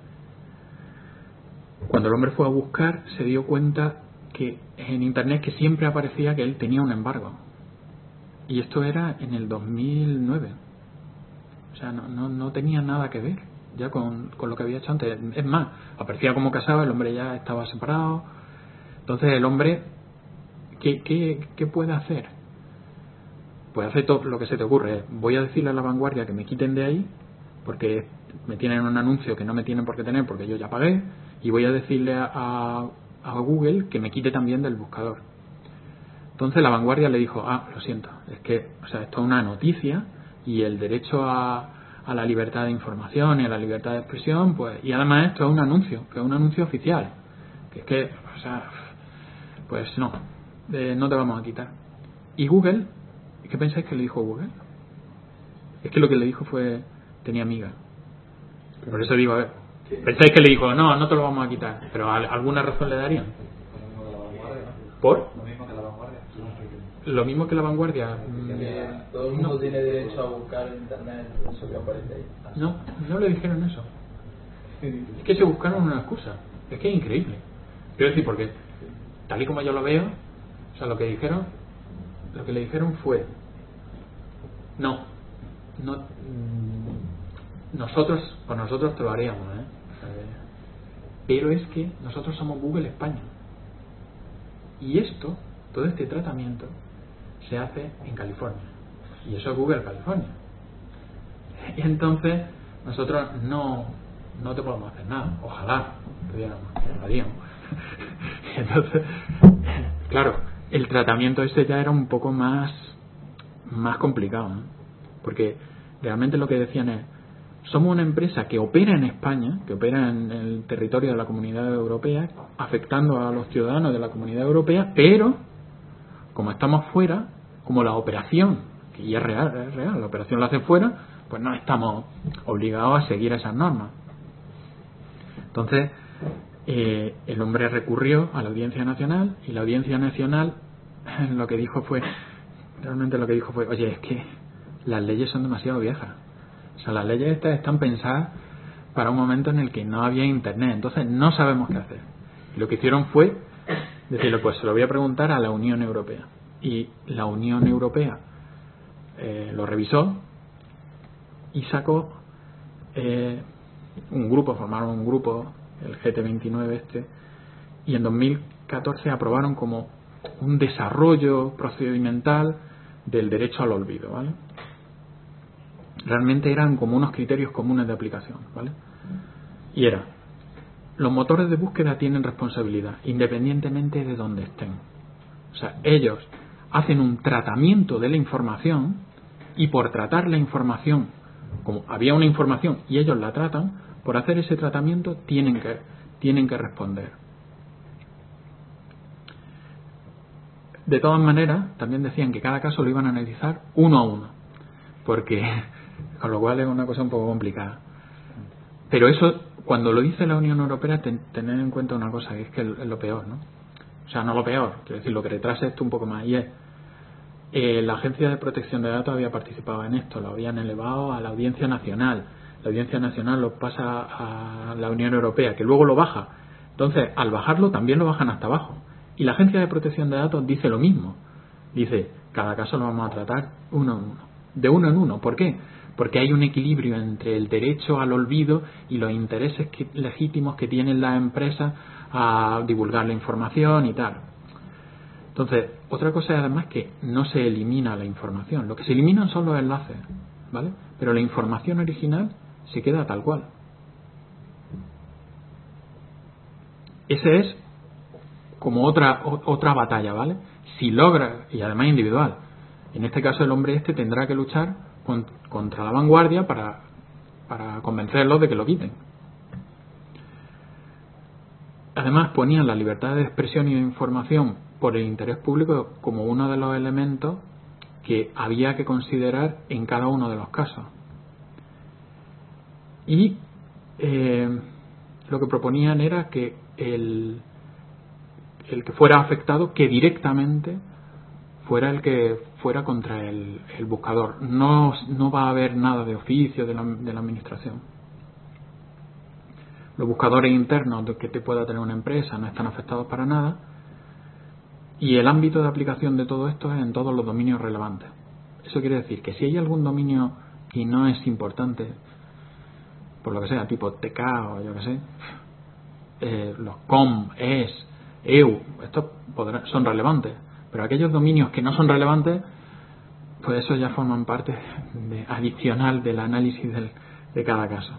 cuando el hombre fue a buscar, se dio cuenta que en internet que siempre aparecía que él tenía un embargo. Y esto era en el dos mil nueve. O sea, no, no, no tenía nada que ver ya con, con lo que había hecho antes. Es más, aparecía como casado, el hombre ya estaba separado. Entonces el hombre, ¿qué, qué, qué puede hacer? Puede hacer todo lo que se te ocurre. Voy a decirle a La Vanguardia que me quiten de ahí, porque me tienen un anuncio que no me tienen por qué tener, porque yo ya pagué, y voy a decirle a, a, a Google que me quite también del buscador. Entonces La Vanguardia le dijo, ah, lo siento, es que, o sea, esto es una noticia, y el derecho a, a la libertad de información y a la libertad de expresión, pues, y además esto es un anuncio, que es un anuncio oficial, que es que, o sea, pues no, eh, no te vamos a quitar. Y Google, ¿qué pensáis que le dijo Google? Es que lo que le dijo fue, tenía amiga. Por eso digo, a ver, pensáis que le dijo, no, no te lo vamos a quitar, pero ¿alguna razón le darían? ¿Por? Lo mismo que La Vanguardia. Lo mismo que La Vanguardia. Que todo el mundo tiene derecho a buscar en internet eso que aparece ahí. No, no le dijeron eso. Es que se buscaron una excusa. Es que es increíble. Quiero decir, porque tal y como yo lo veo, o sea, lo que dijeron, lo que le dijeron fue, no, no, mm, nosotros, por nosotros te lo haríamos, ¿eh? Pero es que nosotros somos Google España. Y esto, todo este tratamiento, se hace en California. Y eso es Google California. Y entonces, nosotros no, no te podemos hacer nada. Ojalá pudiéramos, lo haríamos. Y entonces, claro, el tratamiento este ya era un poco más, más complicado, ¿no? Porque realmente lo que decían es, somos una empresa que opera en España, que opera en el territorio de la Comunidad Europea, afectando a los ciudadanos de la Comunidad Europea, pero como estamos fuera, como la operación, que ya es real, es real, la operación la hace fuera, pues no estamos obligados a seguir esas normas. Entonces, eh, el hombre recurrió a la Audiencia Nacional, y la Audiencia Nacional lo que dijo fue, realmente lo que dijo fue, oye, es que las leyes son demasiado viejas. O sea, las leyes estas están pensadas para un momento en el que no había internet, entonces no sabemos qué hacer. Y lo que hicieron fue decirle, pues se lo voy a preguntar a la Unión Europea. Y la Unión Europea eh, lo revisó y sacó eh, un grupo, formaron un grupo, el G T veintinueve este, y en dos mil catorce aprobaron como un desarrollo procedimental del derecho al olvido, ¿vale? Realmente eran como unos criterios comunes de aplicación, ¿vale? Y era, los motores de búsqueda tienen responsabilidad, independientemente de donde estén. O sea, ellos hacen un tratamiento de la información, y por tratar la información, como había una información y ellos la tratan, por hacer ese tratamiento tienen que, tienen que responder. De todas maneras, también decían que cada caso lo iban a analizar uno a uno, porque con lo cual es una cosa un poco complicada. Pero eso, cuando lo dice la Unión Europea, ten, tener en cuenta una cosa, que es que es lo peor, ¿no? O sea, no lo peor, quiero decir, lo que retrasa esto un poco más, y es eh, la Agencia de Protección de Datos había participado en esto, lo habían elevado a la Audiencia Nacional, la Audiencia Nacional lo pasa a la Unión Europea, que luego lo baja. Entonces, al bajarlo también lo bajan hasta abajo, y la Agencia de Protección de Datos dice lo mismo, dice, cada caso lo vamos a tratar uno a uno, de uno en uno. ¿Por qué? Porque hay un equilibrio entre el derecho al olvido y los intereses que, legítimos que tienen las empresas a divulgar la información y tal. Entonces, otra cosa es además que no se elimina la información, lo que se eliminan son los enlaces, ¿vale? Pero la información original se queda tal cual. Ese es como otra otra batalla, ¿vale? Si logra, y además individual, en este caso el hombre este tendrá que luchar con, contra La Vanguardia para, para convencerlos de que lo quiten. Además ponían la libertad de expresión y de información por el interés público como uno de los elementos que había que considerar en cada uno de los casos. Y eh, lo que proponían era que el, el que fuera afectado, que directamente fuera el que fuera contra el, el buscador. No, no va a haber nada de oficio de la, de la administración. Los buscadores internos que te pueda tener una empresa no están afectados para nada, y el ámbito de aplicación de todo esto es en todos los dominios relevantes. Eso quiere decir que si hay algún dominio y no es importante, por lo que sea, tipo T K o yo que sé, eh, los com, es, E U, estos podrán, son relevantes, pero aquellos dominios que no son relevantes, pues eso ya forman parte de, adicional del análisis del, de cada caso.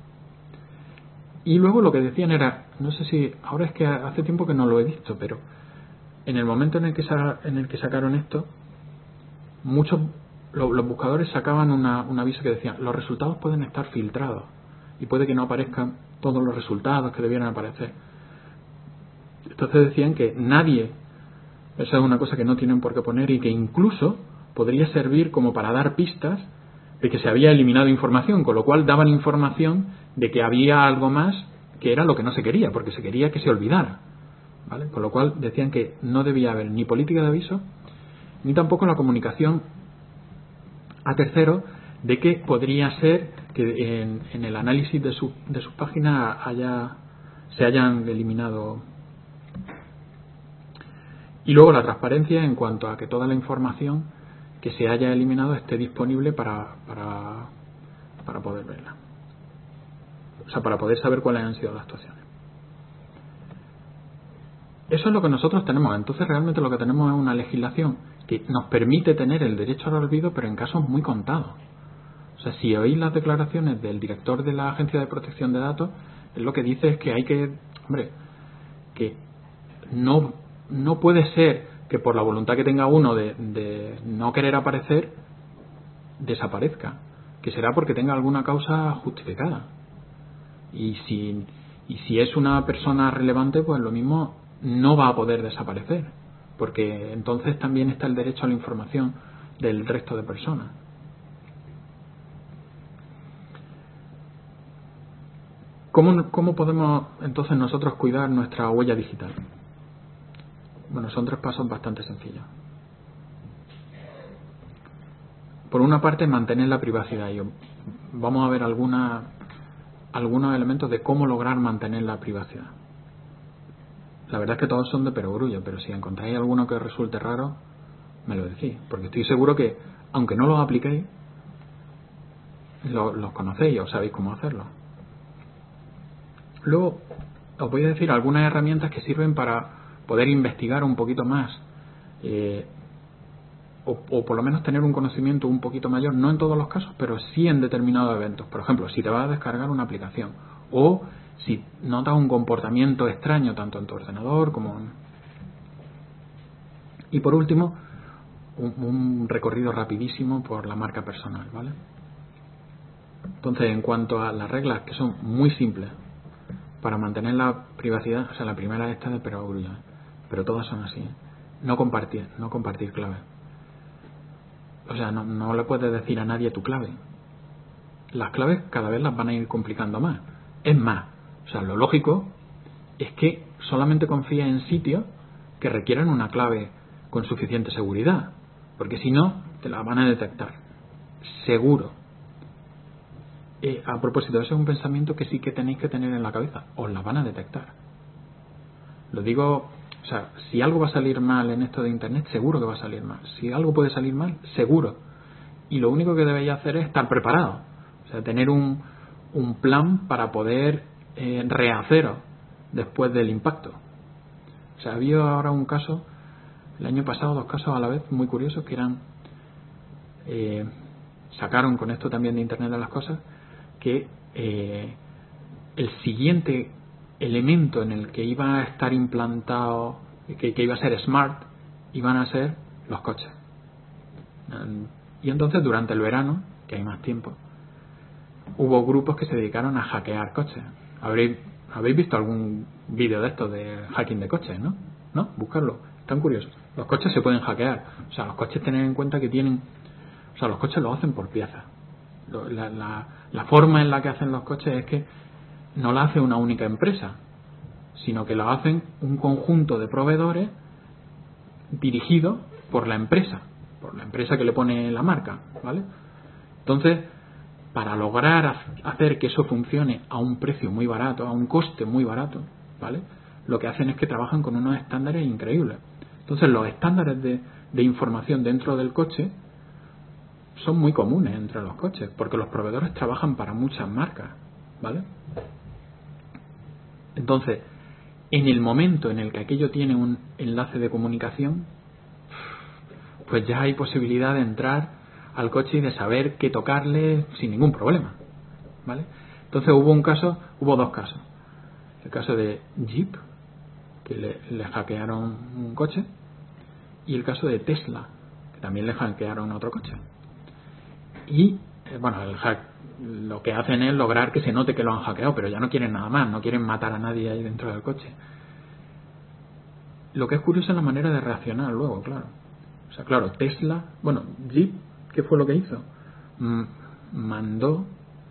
Y luego lo que decían era, no sé si, ahora es que hace tiempo que no lo he visto, pero en el momento en el que, sa, en el que sacaron esto, muchos lo, los buscadores sacaban una, un aviso que decía, los resultados pueden estar filtrados y puede que no aparezcan todos los resultados que debieran aparecer. Entonces decían que nadie, esa es una cosa que no tienen por qué poner y que incluso podría servir como para dar pistas de que se había eliminado información, con lo cual daban información de que había algo más que era lo que no se quería, porque se quería que se olvidara, ¿vale? Con lo cual decían que no debía haber ni política de aviso ni tampoco la comunicación a terceros de que podría ser que en, en el análisis de su, de sus páginas haya, se hayan eliminado. Y luego la transparencia en cuanto a que toda la información que se haya eliminado esté disponible para, para, para poder verla. O sea, para poder saber cuáles han sido las actuaciones. Eso es lo que nosotros tenemos. Entonces realmente lo que tenemos es una legislación que nos permite tener el derecho al olvido, pero en casos muy contados. O sea, si oís las declaraciones del director de la Agencia de Protección de Datos, él lo que dice es que hay que, hombre, que no, no puede ser que por la voluntad que tenga uno de, de no querer aparecer, desaparezca. Que será porque tenga alguna causa justificada. Y si, y si es una persona relevante, pues lo mismo no va a poder desaparecer, porque entonces también está el derecho a la información del resto de personas. ¿Cómo, cómo podemos entonces nosotros cuidar nuestra huella digital? Bueno, son tres pasos bastante sencillos. Por una parte, mantener la privacidad. Y vamos a ver alguna, algunos elementos de cómo lograr mantener la privacidad. La verdad es que todos son de perogrullo, pero si encontráis alguno que os resulte raro, me lo decís, porque estoy seguro que, aunque no los apliquéis, lo, los conocéis o sabéis cómo hacerlo. Luego, os voy a decir algunas herramientas que sirven para poder investigar un poquito más, eh, o, o por lo menos tener un conocimiento un poquito mayor, no en todos los casos, pero sí en determinados eventos. Por ejemplo, si te vas a descargar una aplicación, o si notas un comportamiento extraño tanto en tu ordenador como en... Y por último, un, un recorrido rapidísimo por la marca personal, ¿vale? Entonces, en cuanto a las reglas, que son muy simples para mantener la privacidad, o sea, la primera esta de perogrullo, pero todas son así, ¿eh? No compartir, no compartir clave. O sea, no, no le puedes decir a nadie tu clave. Las claves cada vez las van a ir complicando más. Es más, o sea, lo lógico es que solamente confíes en sitios que requieran una clave con suficiente seguridad, porque si no, te la van a detectar. Seguro. Eh, a propósito, ese es un pensamiento que sí que tenéis que tener en la cabeza. Os la van a detectar. Lo digo, o sea, si algo va a salir mal en esto de Internet, seguro que va a salir mal. Si algo puede salir mal, seguro. Y lo único que debéis hacer es estar preparados. O sea, tener un, un plan para poder eh, rehaceros después del impacto. O sea, había ahora un caso, el año pasado, dos casos a la vez muy curiosos que eran, eh, sacaron con esto también de Internet de las cosas, que eh, el siguiente elemento en el que iba a estar implantado, que, que iba a ser smart, iban a ser los coches. Y entonces durante el verano, que hay más tiempo, hubo grupos que se dedicaron a hackear coches. Habréis, habéis visto algún vídeo de estos de hacking de coches, ¿no? ¿No? Buscarlo. Están curiosos. Los coches se pueden hackear. O sea, los coches tienen en cuenta que tienen... O sea, los coches los hacen por piezas. La, la, la forma en la que hacen los coches es que no la hace una única empresa, sino que lo hacen un conjunto de proveedores dirigidos por la empresa, por la empresa que le pone la marca, ¿vale? Entonces, para lograr hacer que eso funcione a un precio muy barato, a un coste muy barato, ¿vale? Lo que hacen es que trabajan con unos estándares increíbles. Entonces, los estándares de, de información dentro del coche son muy comunes entre los coches, porque los proveedores trabajan para muchas marcas, ¿vale? Entonces, en el momento en el que aquello tiene un enlace de comunicación, pues ya hay posibilidad de entrar al coche y de saber qué tocarle sin ningún problema, ¿vale? Entonces hubo un caso, hubo dos casos. El caso de Jeep, que le, le hackearon un coche, y el caso de Tesla, que también le hackearon otro coche. Y, eh, bueno, el hack, lo que hacen es lograr que se note que lo han hackeado, pero ya no quieren nada más, no quieren matar a nadie ahí dentro del coche. Lo que es curioso es la manera de reaccionar luego, claro. O sea, claro, Tesla, bueno, Jeep, ¿qué fue lo que hizo? Mm, mandó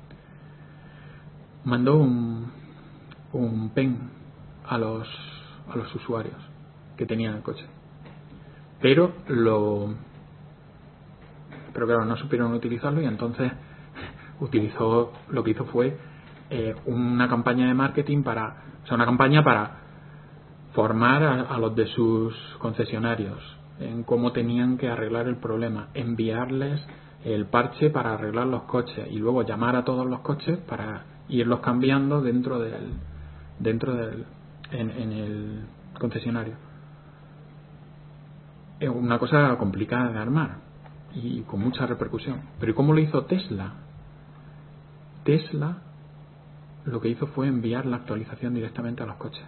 mandó un, un pen a los a los usuarios que tenían el coche, pero lo pero claro, no supieron utilizarlo, y entonces utilizó, lo que hizo fue eh, una campaña de marketing para, o sea, una campaña para formar a, a los de sus concesionarios en cómo tenían que arreglar el problema, enviarles el parche para arreglar los coches y luego llamar a todos los coches para irlos cambiando dentro del dentro del en, en el concesionario. Es una cosa complicada de armar y con mucha repercusión. Pero ¿y cómo lo hizo Tesla? Tesla lo que hizo fue enviar la actualización directamente a los coches.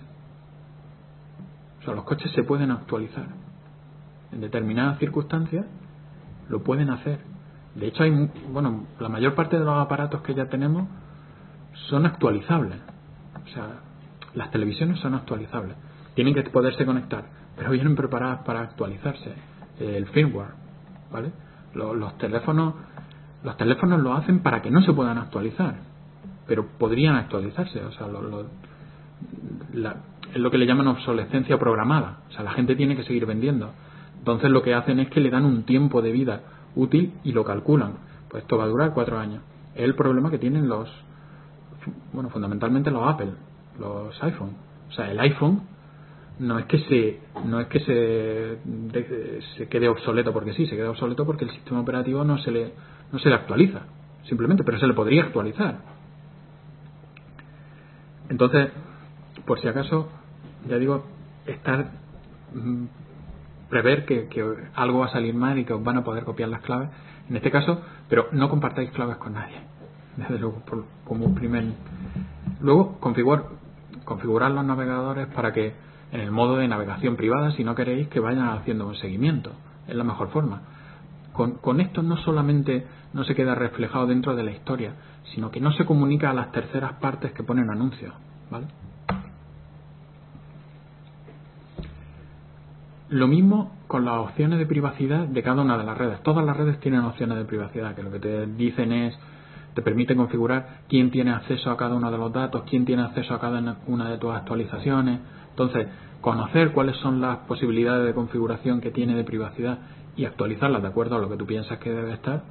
O sea, los coches se pueden actualizar en determinadas circunstancias, lo pueden hacer. De hecho, hay, bueno, la mayor parte de los aparatos que ya tenemos son actualizables. O sea, las televisiones son actualizables. Tienen que poderse conectar, pero vienen preparadas para actualizarse. El firmware, ¿vale? Los, los teléfonos, los teléfonos lo hacen para que no se puedan actualizar, pero podrían actualizarse. O sea, lo, lo, la, es lo que le llaman obsolescencia programada. O sea, la gente tiene que seguir vendiendo. Entonces lo que hacen es que le dan un tiempo de vida útil y lo calculan. Pues esto va a durar cuatro años. Es el problema que tienen los, bueno, fundamentalmente los Apple, los iPhone. O sea, el iPhone no es que se no es que se, de, se quede obsoleto porque sí, se queda obsoleto porque el sistema operativo no se le no se le actualiza, simplemente, pero se le podría actualizar. Entonces, por si acaso, ya digo, estar prever que, que algo va a salir mal y que os van a poder copiar las claves en este caso, pero no compartáis claves con nadie, desde luego, por, como un primer. Luego configurar configurar los navegadores para que en el modo de navegación privada, si no queréis que vayan haciendo un seguimiento, es la mejor forma. Con, con esto no solamente no se queda reflejado dentro de la historia, sino que no se comunica a las terceras partes que ponen anuncios, ¿vale? Lo mismo con las opciones de privacidad de cada una de las redes. Todas las redes tienen opciones de privacidad, que lo que te dicen es, te permite configurar quién tiene acceso a cada uno de los datos, quién tiene acceso a cada una de tus actualizaciones. Entonces, conocer cuáles son las posibilidades de configuración que tiene de privacidad y actualizarlas de acuerdo a lo que tú piensas que debe estar,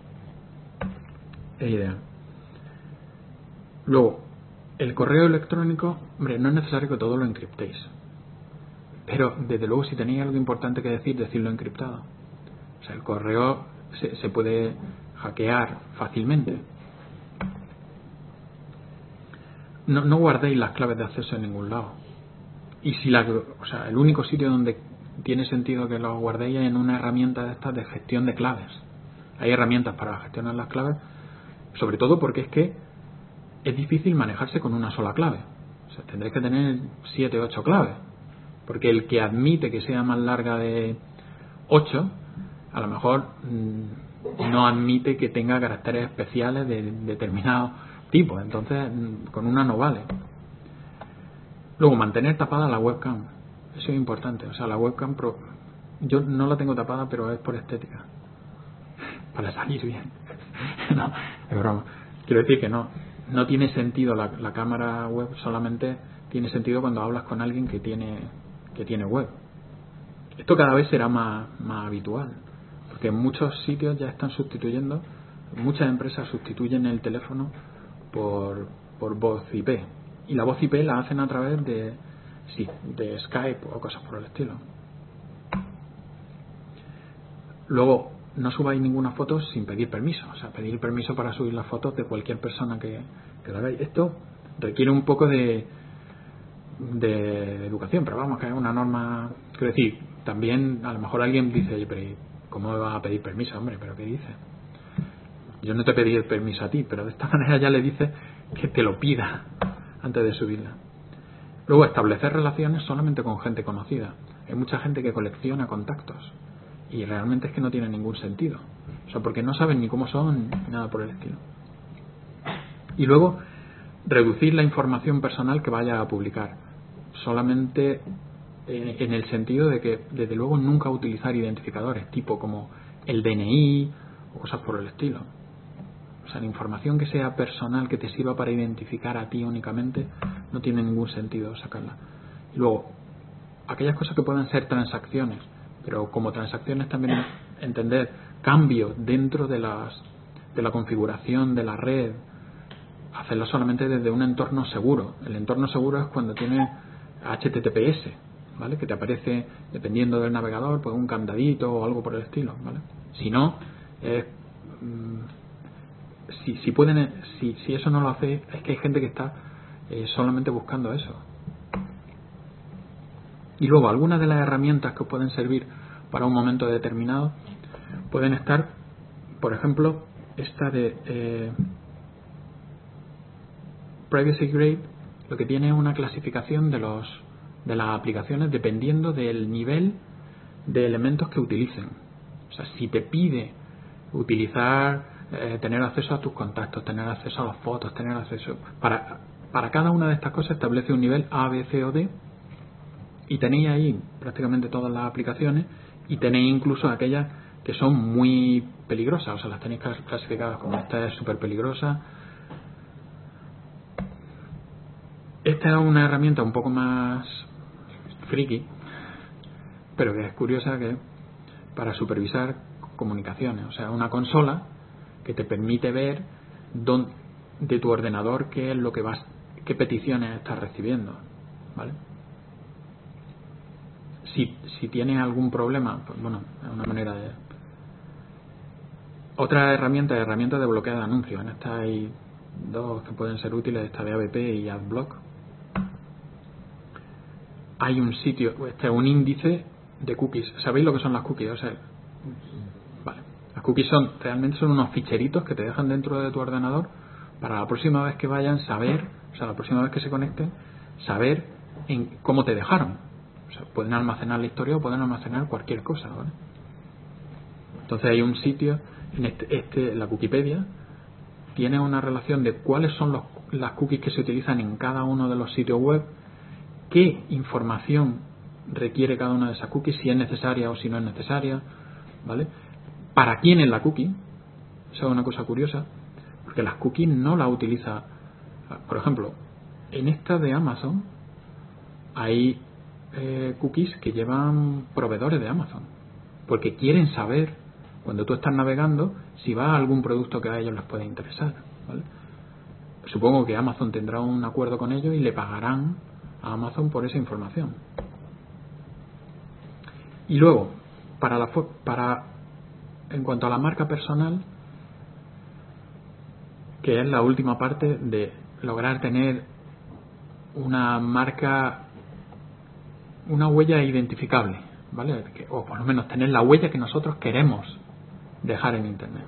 es ideal. Luego, el correo electrónico, hombre, no es necesario que todo lo encriptéis. Pero, desde luego, si tenéis algo importante que decir, decidlo encriptado. O sea, el correo se, se puede hackear fácilmente. No, no guardéis las claves de acceso en ningún lado. Y si la, o sea, el único sitio donde tiene sentido que lo guardéis es en una herramienta de estas de gestión de claves. Hay herramientas para gestionar las claves, sobre todo porque es que es difícil manejarse con una sola clave. O sea, tendréis que tener siete, ocho claves. Porque el que admite que sea más larga de ocho, a lo mejor mmm, no admite que tenga caracteres especiales de determinado tipo. Entonces, mmm, con una no vale. Luego, mantener tapada la webcam. Eso es importante. O sea, la webcam, pro, yo no la tengo tapada, pero es por estética. Para salir bien. No, es broma. Quiero decir que no. No tiene sentido la, la cámara web, solamente tiene sentido cuando hablas con alguien que tiene que tiene web. Esto cada vez será más, más habitual, porque en muchos sitios ya están sustituyendo, muchas empresas sustituyen el teléfono por, por voz I P, y la voz I P la hacen a través de, sí, de Skype o cosas por el estilo. Luego, no subáis ninguna foto sin pedir permiso. O sea, pedir permiso para subir las fotos de cualquier persona que, que lo hagáis. Esto requiere un poco de, de educación, pero vamos, que es una norma. Quiero decir, también a lo mejor alguien dice, oye, pero ¿cómo me vas a pedir permiso, hombre? ¿Pero qué dices? Yo no te pedí el permiso a ti, pero de esta manera ya le dices que te lo pida antes de subirla. Luego, establecer relaciones solamente con gente conocida. Hay mucha gente que colecciona contactos y realmente es que no tiene ningún sentido. O sea, porque no saben ni cómo son ni nada por el estilo. Y luego, reducir la información personal que vaya a publicar. Solamente eh, en el sentido de que, desde luego, nunca utilizar identificadores tipo como el D N I o cosas por el estilo. O sea, la información que sea personal, que te sirva para identificar a ti únicamente, no tiene ningún sentido sacarla. Y luego, aquellas cosas que puedan ser transacciones, pero como transacciones también entender cambios dentro de las de la configuración de la red, hacerlo solamente desde un entorno seguro. El entorno seguro es cuando tiene H T T P S, ¿vale? Que te aparece, dependiendo del navegador, pues un candadito o algo por el estilo, ¿vale? Si no, es... Mmm, Si, si pueden si, si eso no lo hace, es que hay gente que está eh, solamente buscando eso. Y luego, algunas de las herramientas que os pueden servir para un momento determinado pueden estar, por ejemplo, esta de eh, Privacy Grade. Lo que tiene es una clasificación de los de las aplicaciones dependiendo del nivel de elementos que utilicen. O sea, si te pide utilizar Eh, tener acceso a tus contactos, tener acceso a las fotos, tener acceso para, para cada una de estas cosas establece un nivel A, B, C o D, y tenéis ahí prácticamente todas las aplicaciones, y tenéis incluso aquellas que son muy peligrosas. O sea, las tenéis clasificadas como esta es súper peligrosa. Esta es una herramienta un poco más friki, pero que es curiosa, que es para supervisar comunicaciones. O sea, una consola que te permite ver dónde, de tu ordenador, qué es lo que vas, qué peticiones estás recibiendo, ¿vale? Si, si tienes algún problema, pues bueno, es una manera de... Otra herramienta es herramienta de bloqueo de anuncios. En esta hay dos que pueden ser útiles, esta de A B P y AdBlock. Hay un sitio, este es un índice de cookies. ¿Sabéis lo que son las cookies? O sea, vale. Las cookies son, realmente son unos ficheritos que te dejan dentro de tu ordenador para la próxima vez que vayan saber, o sea, la próxima vez que se conecten, saber en cómo te dejaron. O sea, pueden almacenar la historia o pueden almacenar cualquier cosa, ¿vale? Entonces hay un sitio, en este, este la Cookiepedia, tiene una relación de cuáles son los, las cookies que se utilizan en cada uno de los sitios web, qué información requiere cada una de esas cookies, si es necesaria o si no es necesaria, ¿vale? ¿Para quién es la cookie? Eso es una cosa curiosa, porque las cookies no las utiliza. Por ejemplo, en esta de Amazon hay eh, cookies que llevan proveedores de Amazon, porque quieren saber, cuando tú estás navegando, si va a algún producto que a ellos les puede interesar, ¿vale? Supongo que Amazon tendrá un acuerdo con ellos y le pagarán a Amazon por esa información. Y luego, para la para en cuanto a la marca personal, que es la última parte de lograr tener una marca, una huella identificable, ¿vale? Que, o por lo menos tener la huella que nosotros queremos dejar en Internet.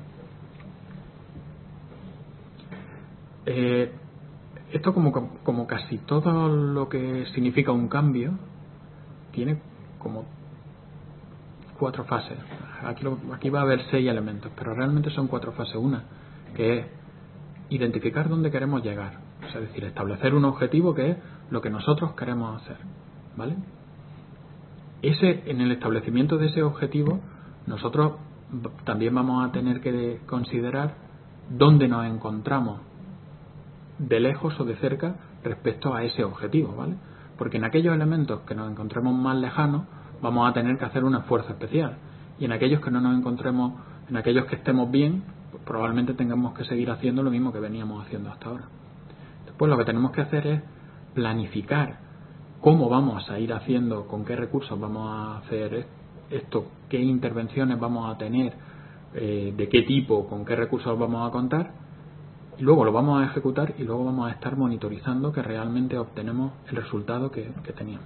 Eh, esto, como, como casi todo lo que significa un cambio, tiene como cuatro fases. Aquí, lo, aquí va a haber seis elementos, pero realmente son cuatro fases. Una, que es identificar dónde queremos llegar, o sea, es decir, establecer un objetivo que es lo que nosotros queremos hacer, ¿vale? Ese, en el establecimiento de ese objetivo, nosotros también vamos a tener que considerar dónde nos encontramos, de lejos o de cerca, respecto a ese objetivo, ¿vale? Porque en aquellos elementos que nos encontremos más lejanos, vamos a tener que hacer un esfuerzo especial, y en aquellos que no nos encontremos, en aquellos que estemos bien, pues probablemente tengamos que seguir haciendo lo mismo que veníamos haciendo hasta ahora. Después, lo que tenemos que hacer es planificar cómo vamos a ir haciendo, con qué recursos vamos a hacer esto, qué intervenciones vamos a tener eh, de qué tipo, con qué recursos vamos a contar, y luego lo vamos a ejecutar y luego vamos a estar monitorizando que realmente obtenemos el resultado que, que teníamos.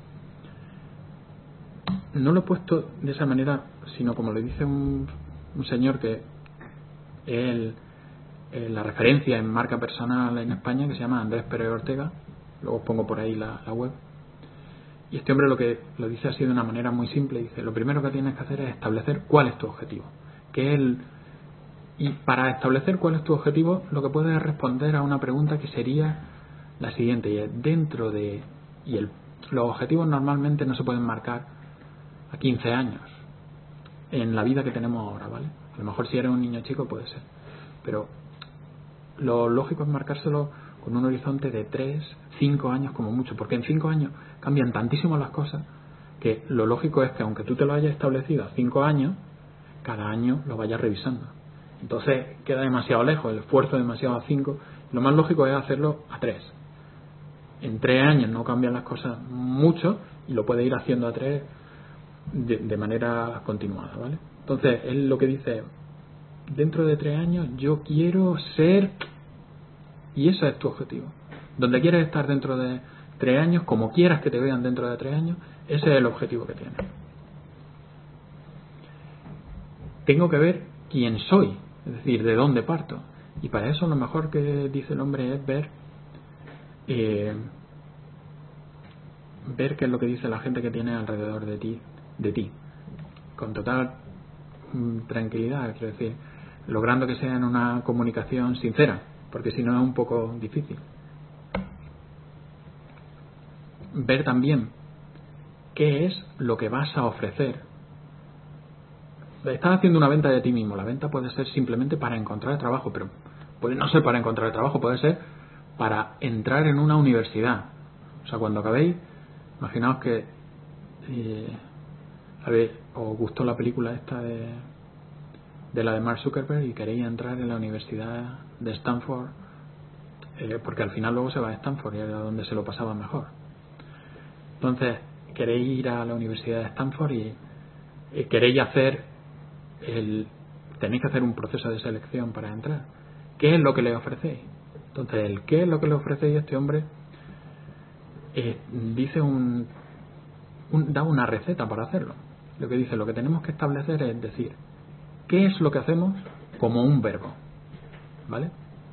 No lo he puesto de esa manera, sino como le dice un, un señor que es el, el, la referencia en marca personal en España, que se llama Andrés Pérez Ortega. Luego os pongo por ahí la, la web. Y este hombre lo que lo dice así de una manera muy simple. Dice, lo primero que tienes que hacer es establecer cuál es tu objetivo. Que el, y para establecer cuál es tu objetivo, lo que puedes es responder a una pregunta que sería la siguiente. Y es, dentro de... Y el, los objetivos normalmente no se pueden marcar a quince años en la vida que tenemos ahora, ¿vale? A lo mejor si eres un niño chico puede ser. Pero lo lógico es marcárselo con un horizonte de tres, cinco años como mucho, porque en cinco años cambian tantísimo las cosas que lo lógico es que aunque tú te lo hayas establecido a cinco años, cada año lo vayas revisando. Entonces queda demasiado lejos, el esfuerzo demasiado a cinco. Lo más lógico es hacerlo a tres. En tres años no cambian las cosas mucho y lo puedes ir haciendo a tres de, de manera continuada, ¿vale? Entonces él lo que dice, dentro de tres años yo quiero ser... Y ese es tu objetivo. Donde quieres estar dentro de tres años, como quieras que te vean dentro de tres años, ese es el objetivo que tienes. Tengo que ver quién soy, es decir, de dónde parto. Y para eso lo mejor que dice el hombre es ver eh, ver qué es lo que dice la gente que tiene alrededor de ti, de ti, con total mm, tranquilidad, quiero decir, logrando que sea en una comunicación sincera, porque si no es un poco difícil. Ver también qué es lo que vas a ofrecer. Estás haciendo una venta de ti mismo. La venta puede ser simplemente para encontrar trabajo, pero puede no ser para encontrar trabajo, puede ser para entrar en una universidad. O sea, cuando acabéis, imaginaos que eh, a ver, os gustó la película esta de de la de Mark Zuckerberg y queréis entrar en la universidad de Stanford, eh, porque al final luego se va a Stanford y era donde se lo pasaba mejor. Entonces queréis ir a la universidad de Stanford y eh, queréis hacer el tenéis que hacer un proceso de selección para entrar. ¿Qué es lo que le ofrecéis? Entonces el qué es lo que le ofrecéis a este hombre eh, dice un, un da una receta para hacerlo. Lo que dice, lo que tenemos que establecer es decir ¿qué es lo que hacemos? Como un verbo, ¿vale?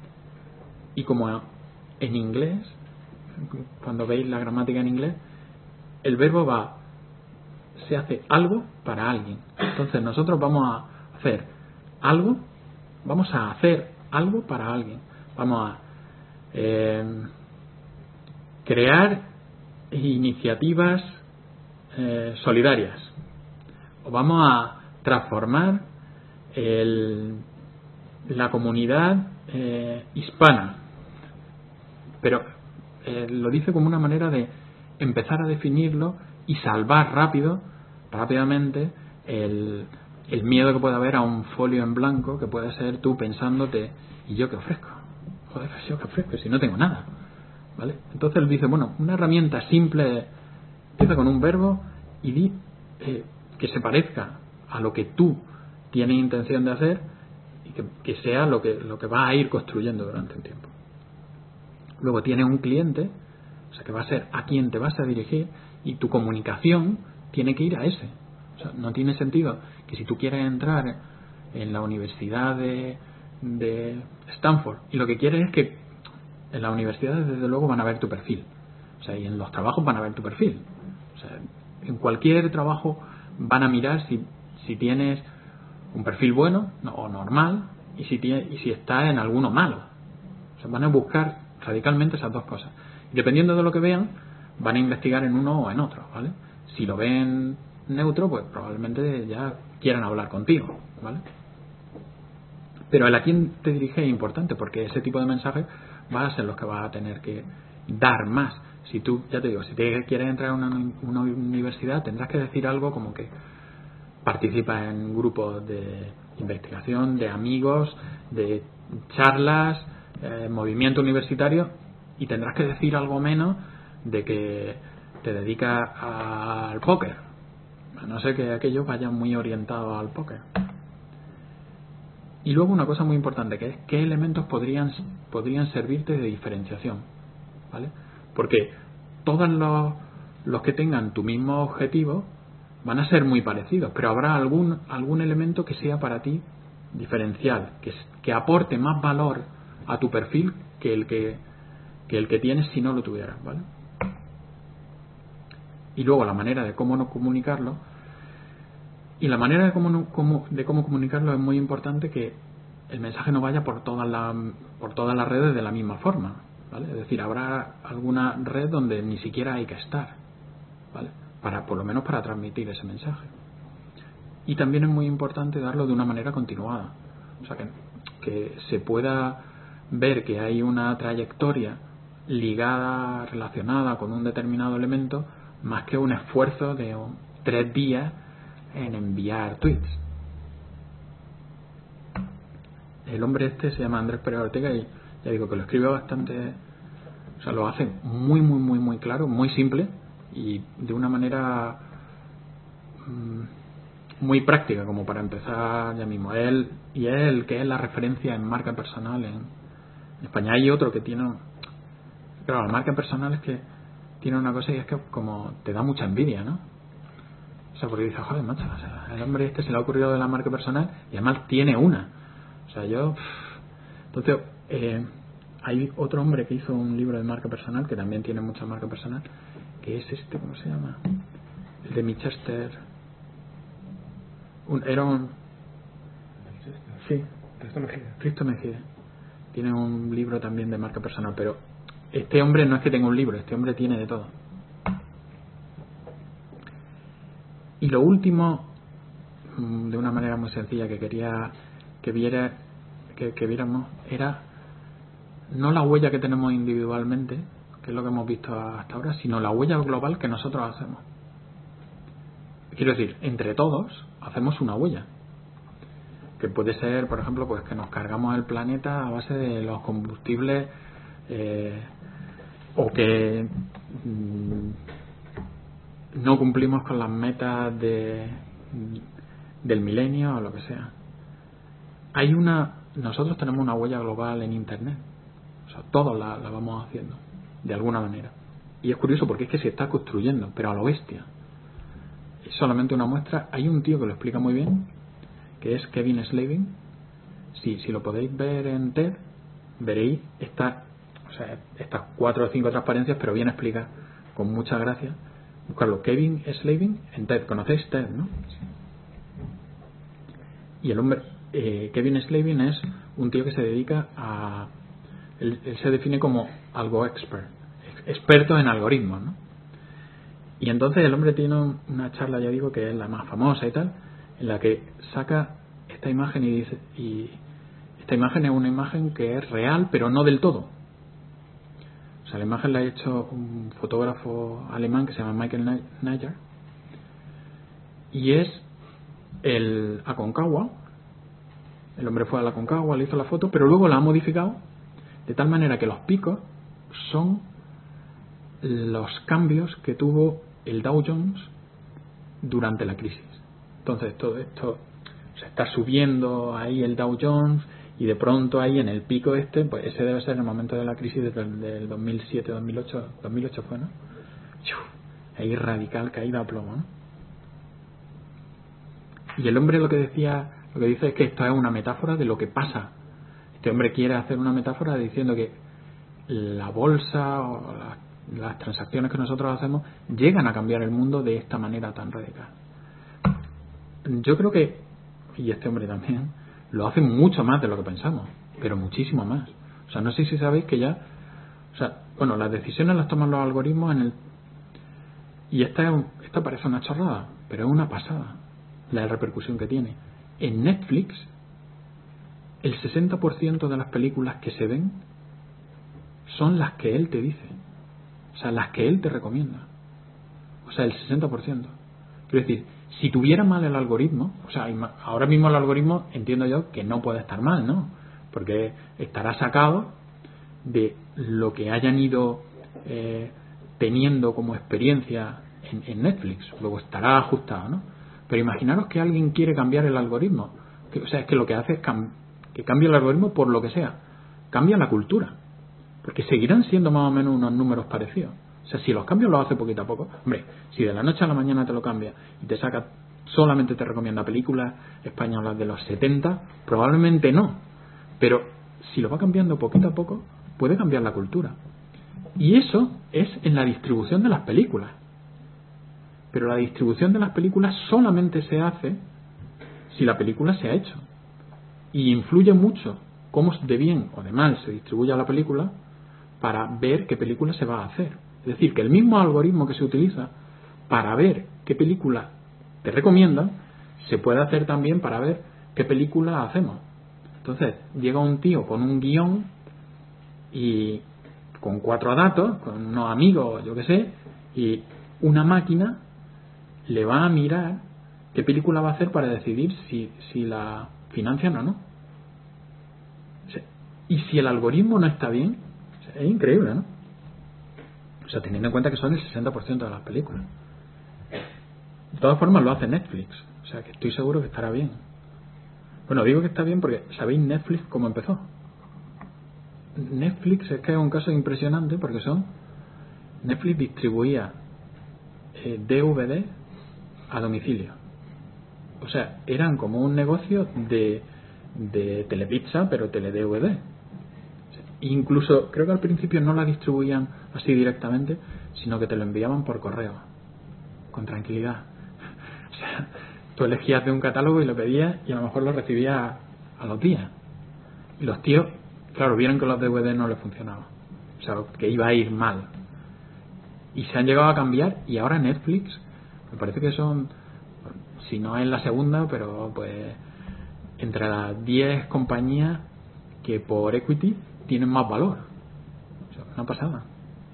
Y como en inglés, cuando veis la gramática en inglés, el verbo va, se hace algo para alguien. Entonces nosotros vamos a hacer algo, vamos a hacer algo para alguien. Vamos a eh, crear iniciativas eh, solidarias. O vamos a transformar El, la comunidad eh, hispana, pero eh, lo dice como una manera de empezar a definirlo y salvar rápido, rápidamente el, el miedo que puede haber a un folio en blanco que puede ser tú pensándote ¿y yo qué ofrezco? Joder, ¿yo qué ofrezco? Si no tengo nada, ¿vale? Entonces él dice, bueno, una herramienta simple, empieza con un verbo y di eh, que se parezca a lo que tú tiene intención de hacer y que, que sea lo que lo que va a ir construyendo durante el tiempo. Luego tiene un cliente, o sea que va a ser a quien te vas a dirigir y tu comunicación tiene que ir a ese. O sea, no tiene sentido que si tú quieres entrar en la universidad de, de Stanford y lo que quieres es que en las universidades desde luego van a ver tu perfil. O sea, y en los trabajos van a ver tu perfil. O sea, en cualquier trabajo van a mirar si, si tienes un perfil bueno o normal y si tiene, y si está en alguno malo. O sea, van a buscar radicalmente esas dos cosas. Y dependiendo de lo que vean, van a investigar en uno o en otro, ¿vale? Si lo ven neutro, pues probablemente ya quieran hablar contigo, ¿vale? Pero el a quién te diriges es importante porque ese tipo de mensajes van a ser los que vas a tener que dar más. Si tú, ya te digo, si te quieres entrar a una, una universidad, tendrás que decir algo como que participa en grupos de investigación, de amigos, de charlas, eh, movimiento universitario, y tendrás que decir algo menos de que te dedicas al póker, a no ser que aquellos vayan muy orientados al póker. Y luego una cosa muy importante, que es qué elementos podrían, podrían servirte de diferenciación, ¿vale? Porque todos los, los que tengan tu mismo objetivo van a ser muy parecidos, pero habrá algún, algún elemento que sea para ti diferencial, que, que aporte más valor a tu perfil que el que, que el que tienes si no lo tuvieras, ¿vale? Y luego la manera de cómo no comunicarlo. Y la manera de cómo, cómo, de cómo comunicarlo es muy importante, que el mensaje no vaya por todas las por todas las redes de la misma forma, ¿vale? Es decir, habrá alguna red donde ni siquiera hay que estar, ¿vale? Para, por lo menos para transmitir ese mensaje. Y también es muy importante darlo de una manera continuada, o sea que, que se pueda ver que hay una trayectoria ligada, relacionada con un determinado elemento, más que un esfuerzo de un, tres días en enviar tweets. El hombre este se llama Andrés Pérez Ortega y ya digo que lo escribe bastante, o sea, lo hace muy muy muy muy claro, muy simple y de una manera mmm, muy práctica, como para empezar ya mismo. Él y es el que es la referencia en marca personal en, en España. Hay otro que tiene, claro, la marca personal es que tiene una cosa, y es que como te da mucha envidia, ¿no? O sea, porque dices, joder, macho, o sea, el hombre este se le ha ocurrido de la marca personal y además tiene una. O sea, yo... Entonces, eh, hay otro hombre que hizo un libro de marca personal, que también tiene mucha marca personal, que es este, ¿cómo se llama? El de Manchester. Un, era un... Sí. Cristo Mejide. Cristo Mejide. Tiene un libro también de marca personal, pero este hombre no es que tenga un libro, este hombre tiene de todo. Y lo último, de una manera muy sencilla que quería que viera que, que viéramos, era no la huella que tenemos individualmente, que es lo que hemos visto hasta ahora, sino la huella global que nosotros hacemos. Quiero decir, entre todos hacemos una huella, que puede ser, por ejemplo, pues que nos cargamos el planeta a base de los combustibles, eh, o que mmm, no cumplimos con las metas de, del milenio o lo que sea. Hay una, nosotros tenemos una huella global en Internet, o sea, todos la, la vamos haciendo de alguna manera. Y es curioso porque es que se está construyendo, pero a lo bestia. Es solamente una muestra. Hay un tío que lo explica muy bien, que es Kevin Slavin. Sí, si lo podéis ver en TED, veréis esta, o sea, estas cuatro o cinco transparencias, pero bien explicadas, con mucha gracia. Buscarlo, Kevin Slavin en TED. ¿Conocéis TED, no? Sí. Y el hombre, eh, Kevin Slavin es un tío que se dedica a... Él, él se define como algo expert, experto en algoritmos, ¿no? Y entonces el hombre tiene una charla, ya digo, que es la más famosa y tal, en la que saca esta imagen y dice, y esta imagen es una imagen que es real, pero no del todo. O sea, la imagen la ha hecho un fotógrafo alemán que se llama Michael Nayer, y es el Aconcagua. El hombre fue a la Aconcagua, le hizo la foto, pero luego la ha modificado de tal manera que los picos son los cambios que tuvo el Dow Jones durante la crisis. Entonces todo esto se está subiendo ahí el Dow Jones, y de pronto ahí en el pico este, pues ese debe ser el momento de la crisis del, del dos mil siete, dos mil ocho, dos mil ocho fue, ¿no? Ahí radical caída a plomo, ¿no? Y el hombre lo que decía, lo que dice es que esto es una metáfora de lo que pasa. Este hombre quiere hacer una metáfora diciendo que la bolsa o la, las transacciones que nosotros hacemos llegan a cambiar el mundo de esta manera tan radical. Yo creo que, y este hombre también, lo hace mucho más de lo que pensamos, pero muchísimo más. O sea, no sé si sabéis que ya, o sea, bueno, las decisiones las toman los algoritmos en el, y esta, es, esta parece una chorrada, pero es una pasada la repercusión que tiene. En Netflix, el sesenta por ciento de las películas que se ven son las que él te dice, o sea, las que él te recomienda. O sea, el sesenta por ciento. Quiero decir, si tuviera mal el algoritmo, o sea, ahora mismo el algoritmo entiendo yo que no puede estar mal, ¿no? Porque estará sacado de lo que hayan ido eh, teniendo como experiencia en, en Netflix, luego estará ajustado, ¿no? Pero imaginaros que alguien quiere cambiar el algoritmo, que, o sea, es que lo que hace es cam- que cambie el algoritmo por lo que sea, cambia la cultura, porque seguirán siendo más o menos unos números parecidos. O sea, si los cambios los hace poquito a poco, hombre, si de la noche a la mañana te lo cambia y te saca, solamente te recomienda películas españolas de los setenta, probablemente no, pero si lo va cambiando poquito a poco, puede cambiar la cultura. Y eso es en la distribución de las películas. Pero la distribución de las películas solamente se hace si la película se ha hecho. Y influye mucho cómo de bien o de mal se distribuye la película para ver qué película se va a hacer. Es decir, que el mismo algoritmo que se utiliza para ver qué película te recomiendan, se puede hacer también para ver qué película hacemos. Entonces, llega un tío con un guión y con cuatro datos, con unos amigos, yo qué sé, y una máquina le va a mirar qué película va a hacer para decidir si, si la financian o no. O sea, y si el algoritmo no está bien, o sea, es increíble, ¿no? O sea, teniendo en cuenta que son el sesenta por ciento de las películas. De todas formas lo hace Netflix, o sea que estoy seguro que estará bien. Bueno, digo que está bien porque ¿sabéis Netflix cómo empezó? Netflix es que es un caso impresionante porque son Netflix distribuía eh, D V D a domicilio. O sea, eran como un negocio de, de telepizza, pero tele-D V D. O sea, incluso, creo que al principio no la distribuían así directamente, sino que te lo enviaban por correo, con tranquilidad. O sea, tú elegías de un catálogo y lo pedías y a lo mejor lo recibías a los días. Y los tíos, claro, vieron que los D V D no les funcionaban. O sea, que iba a ir mal. Y se han llegado a cambiar y ahora Netflix, me parece que son, si no es la segunda, pero pues entre las diez compañías que por equity tienen más valor. O sea, una pasada.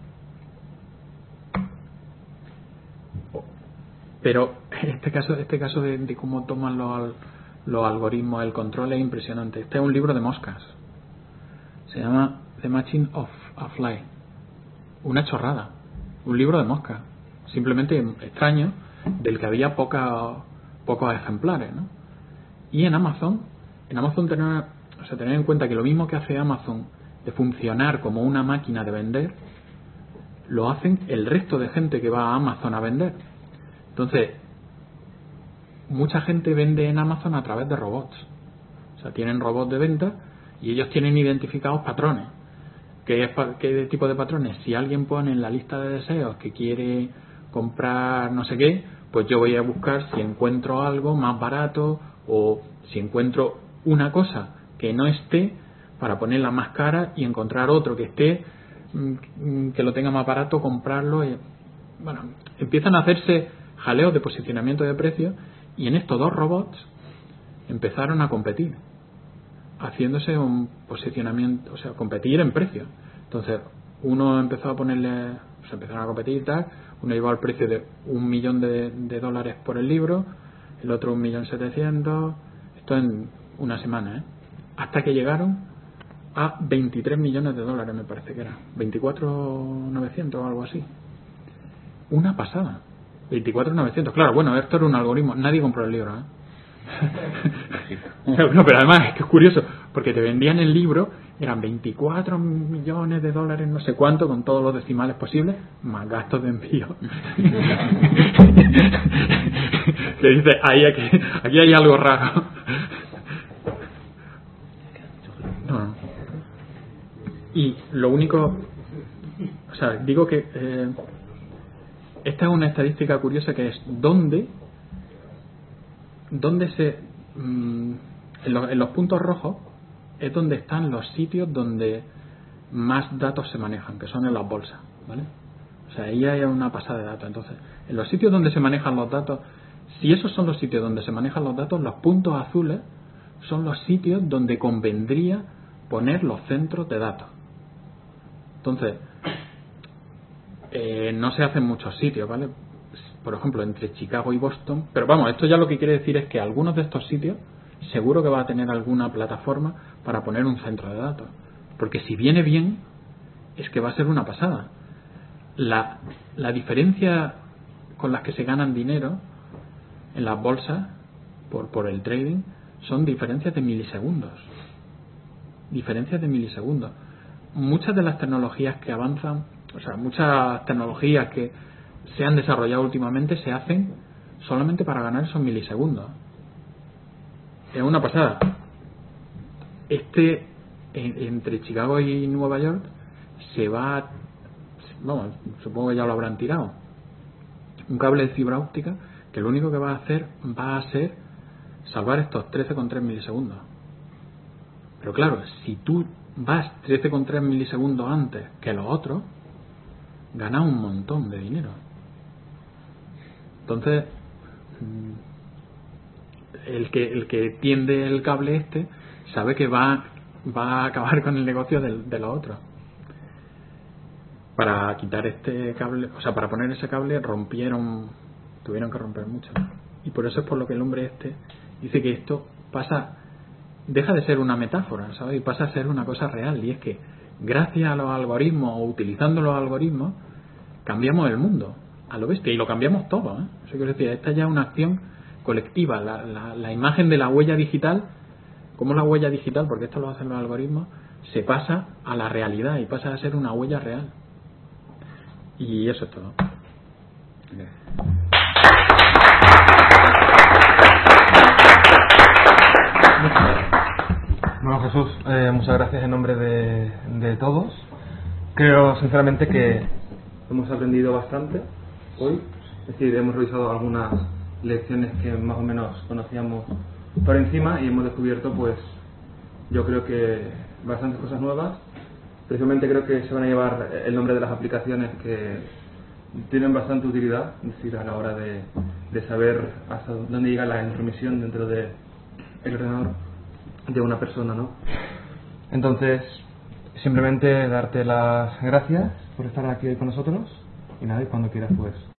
Pero este caso, este caso de, de cómo toman los, los algoritmos, el control es impresionante. Este es un libro de moscas. Se llama The Machine of a Fly. Una chorrada. Un libro de moscas. Simplemente extraño, del que había poca, pocos ejemplares, ¿no? Y en Amazon, en Amazon tener, o sea, tener en cuenta que lo mismo que hace Amazon de funcionar como una máquina de vender, lo hacen el resto de gente que va a Amazon a vender. Entonces, mucha gente vende en Amazon a través de robots. O sea, tienen robots de venta y ellos tienen identificados patrones. ¿Qué, qué tipo de patrones? Si alguien pone en la lista de deseos que quiere comprar no sé qué, pues yo voy a buscar si encuentro algo más barato o si encuentro una cosa que no esté para ponerla más cara y encontrar otro que esté, que lo tenga más barato, comprarlo. Y, bueno, empiezan a hacerse jaleos de posicionamiento de precios y en estos dos robots empezaron a competir, haciéndose un posicionamiento, o sea, competir en precio. Entonces, uno empezó a ponerle, se empezaron a competir y tal, uno iba al precio de un millón de, de dólares por el libro, el otro un millón setecientos, esto en una semana, ¿eh? Hasta que llegaron a veintitrés millones de dólares, me parece que era, veinticuatro mil novecientos o algo así. Una pasada. veinticuatro mil novecientos, claro, bueno, esto era un algoritmo, nadie compró el libro, ¿eh? No, pero además es que es curioso, porque te vendían el libro, eran veinticuatro millones de dólares, no sé cuánto, con todos los decimales posibles, más gastos de envío. Que dice, ahí aquí, aquí hay algo raro. No. Y lo único, o sea, digo que eh, esta es una estadística curiosa, que es dónde donde se mmm, en, los, en los puntos rojos es donde están los sitios donde más datos se manejan, que son en las bolsas, ¿vale? O sea, ahí hay una pasada de datos. Entonces, en los sitios donde se manejan los datos, si esos son los sitios donde se manejan los datos, los puntos azules son los sitios donde convendría poner los centros de datos. Entonces, eh, no se hace en muchos sitios, ¿vale? Por ejemplo, entre Chicago y Boston, pero vamos, esto ya lo que quiere decir es que algunos de estos sitios seguro que va a tener alguna plataforma para poner un centro de datos, porque si viene bien es que va a ser una pasada. La, la diferencia con las que se ganan dinero en las bolsas por, por el trading son diferencias de milisegundos. diferencias de milisegundos. Muchas de las tecnologías que avanzan, o sea, muchas tecnologías que se han desarrollado últimamente se hacen solamente para ganar esos milisegundos. Es una pasada. Este, en, entre Chicago y Nueva York, se va, vamos, supongo que ya lo habrán tirado, un cable de fibra óptica que lo único que va a hacer va a ser salvar estos trece coma tres milisegundos. Pero claro, si tú vas trece coma tres milisegundos antes que los otros, ganas un montón de dinero. Entonces, el que el que tiende el cable este sabe que va, va a acabar con el negocio de, de los otros. Para quitar este cable, o sea, para poner ese cable rompieron, tuvieron que romper mucho. Y por eso es por lo que el hombre este dice que esto pasa, deja de ser una metáfora, ¿sabes? Y pasa a ser una cosa real. Y es que gracias a los algoritmos o utilizando los algoritmos cambiamos el mundo a lo bestia y lo cambiamos todo, ¿eh? Eso quiero decir, esta ya es una acción colectiva. La, la, la imagen de la huella digital, como la huella digital, porque esto lo hacen los algoritmos, se pasa a la realidad y pasa a ser una huella real. Y eso es todo. Bueno, Jesús, eh, muchas gracias en nombre de, de todos. Creo sinceramente que hemos aprendido bastante hoy. Es decir, hemos revisado algunas lecciones que más o menos conocíamos por encima y hemos descubierto, pues, yo creo que bastantes cosas nuevas. Precisamente creo que se van a llevar el nombre de las aplicaciones que tienen bastante utilidad, es decir, a la hora de, de saber hasta dónde llega la intromisión dentro del ordenador de una persona, ¿no? Entonces, simplemente darte las gracias por estar aquí hoy con nosotros y nada, y cuando quieras, pues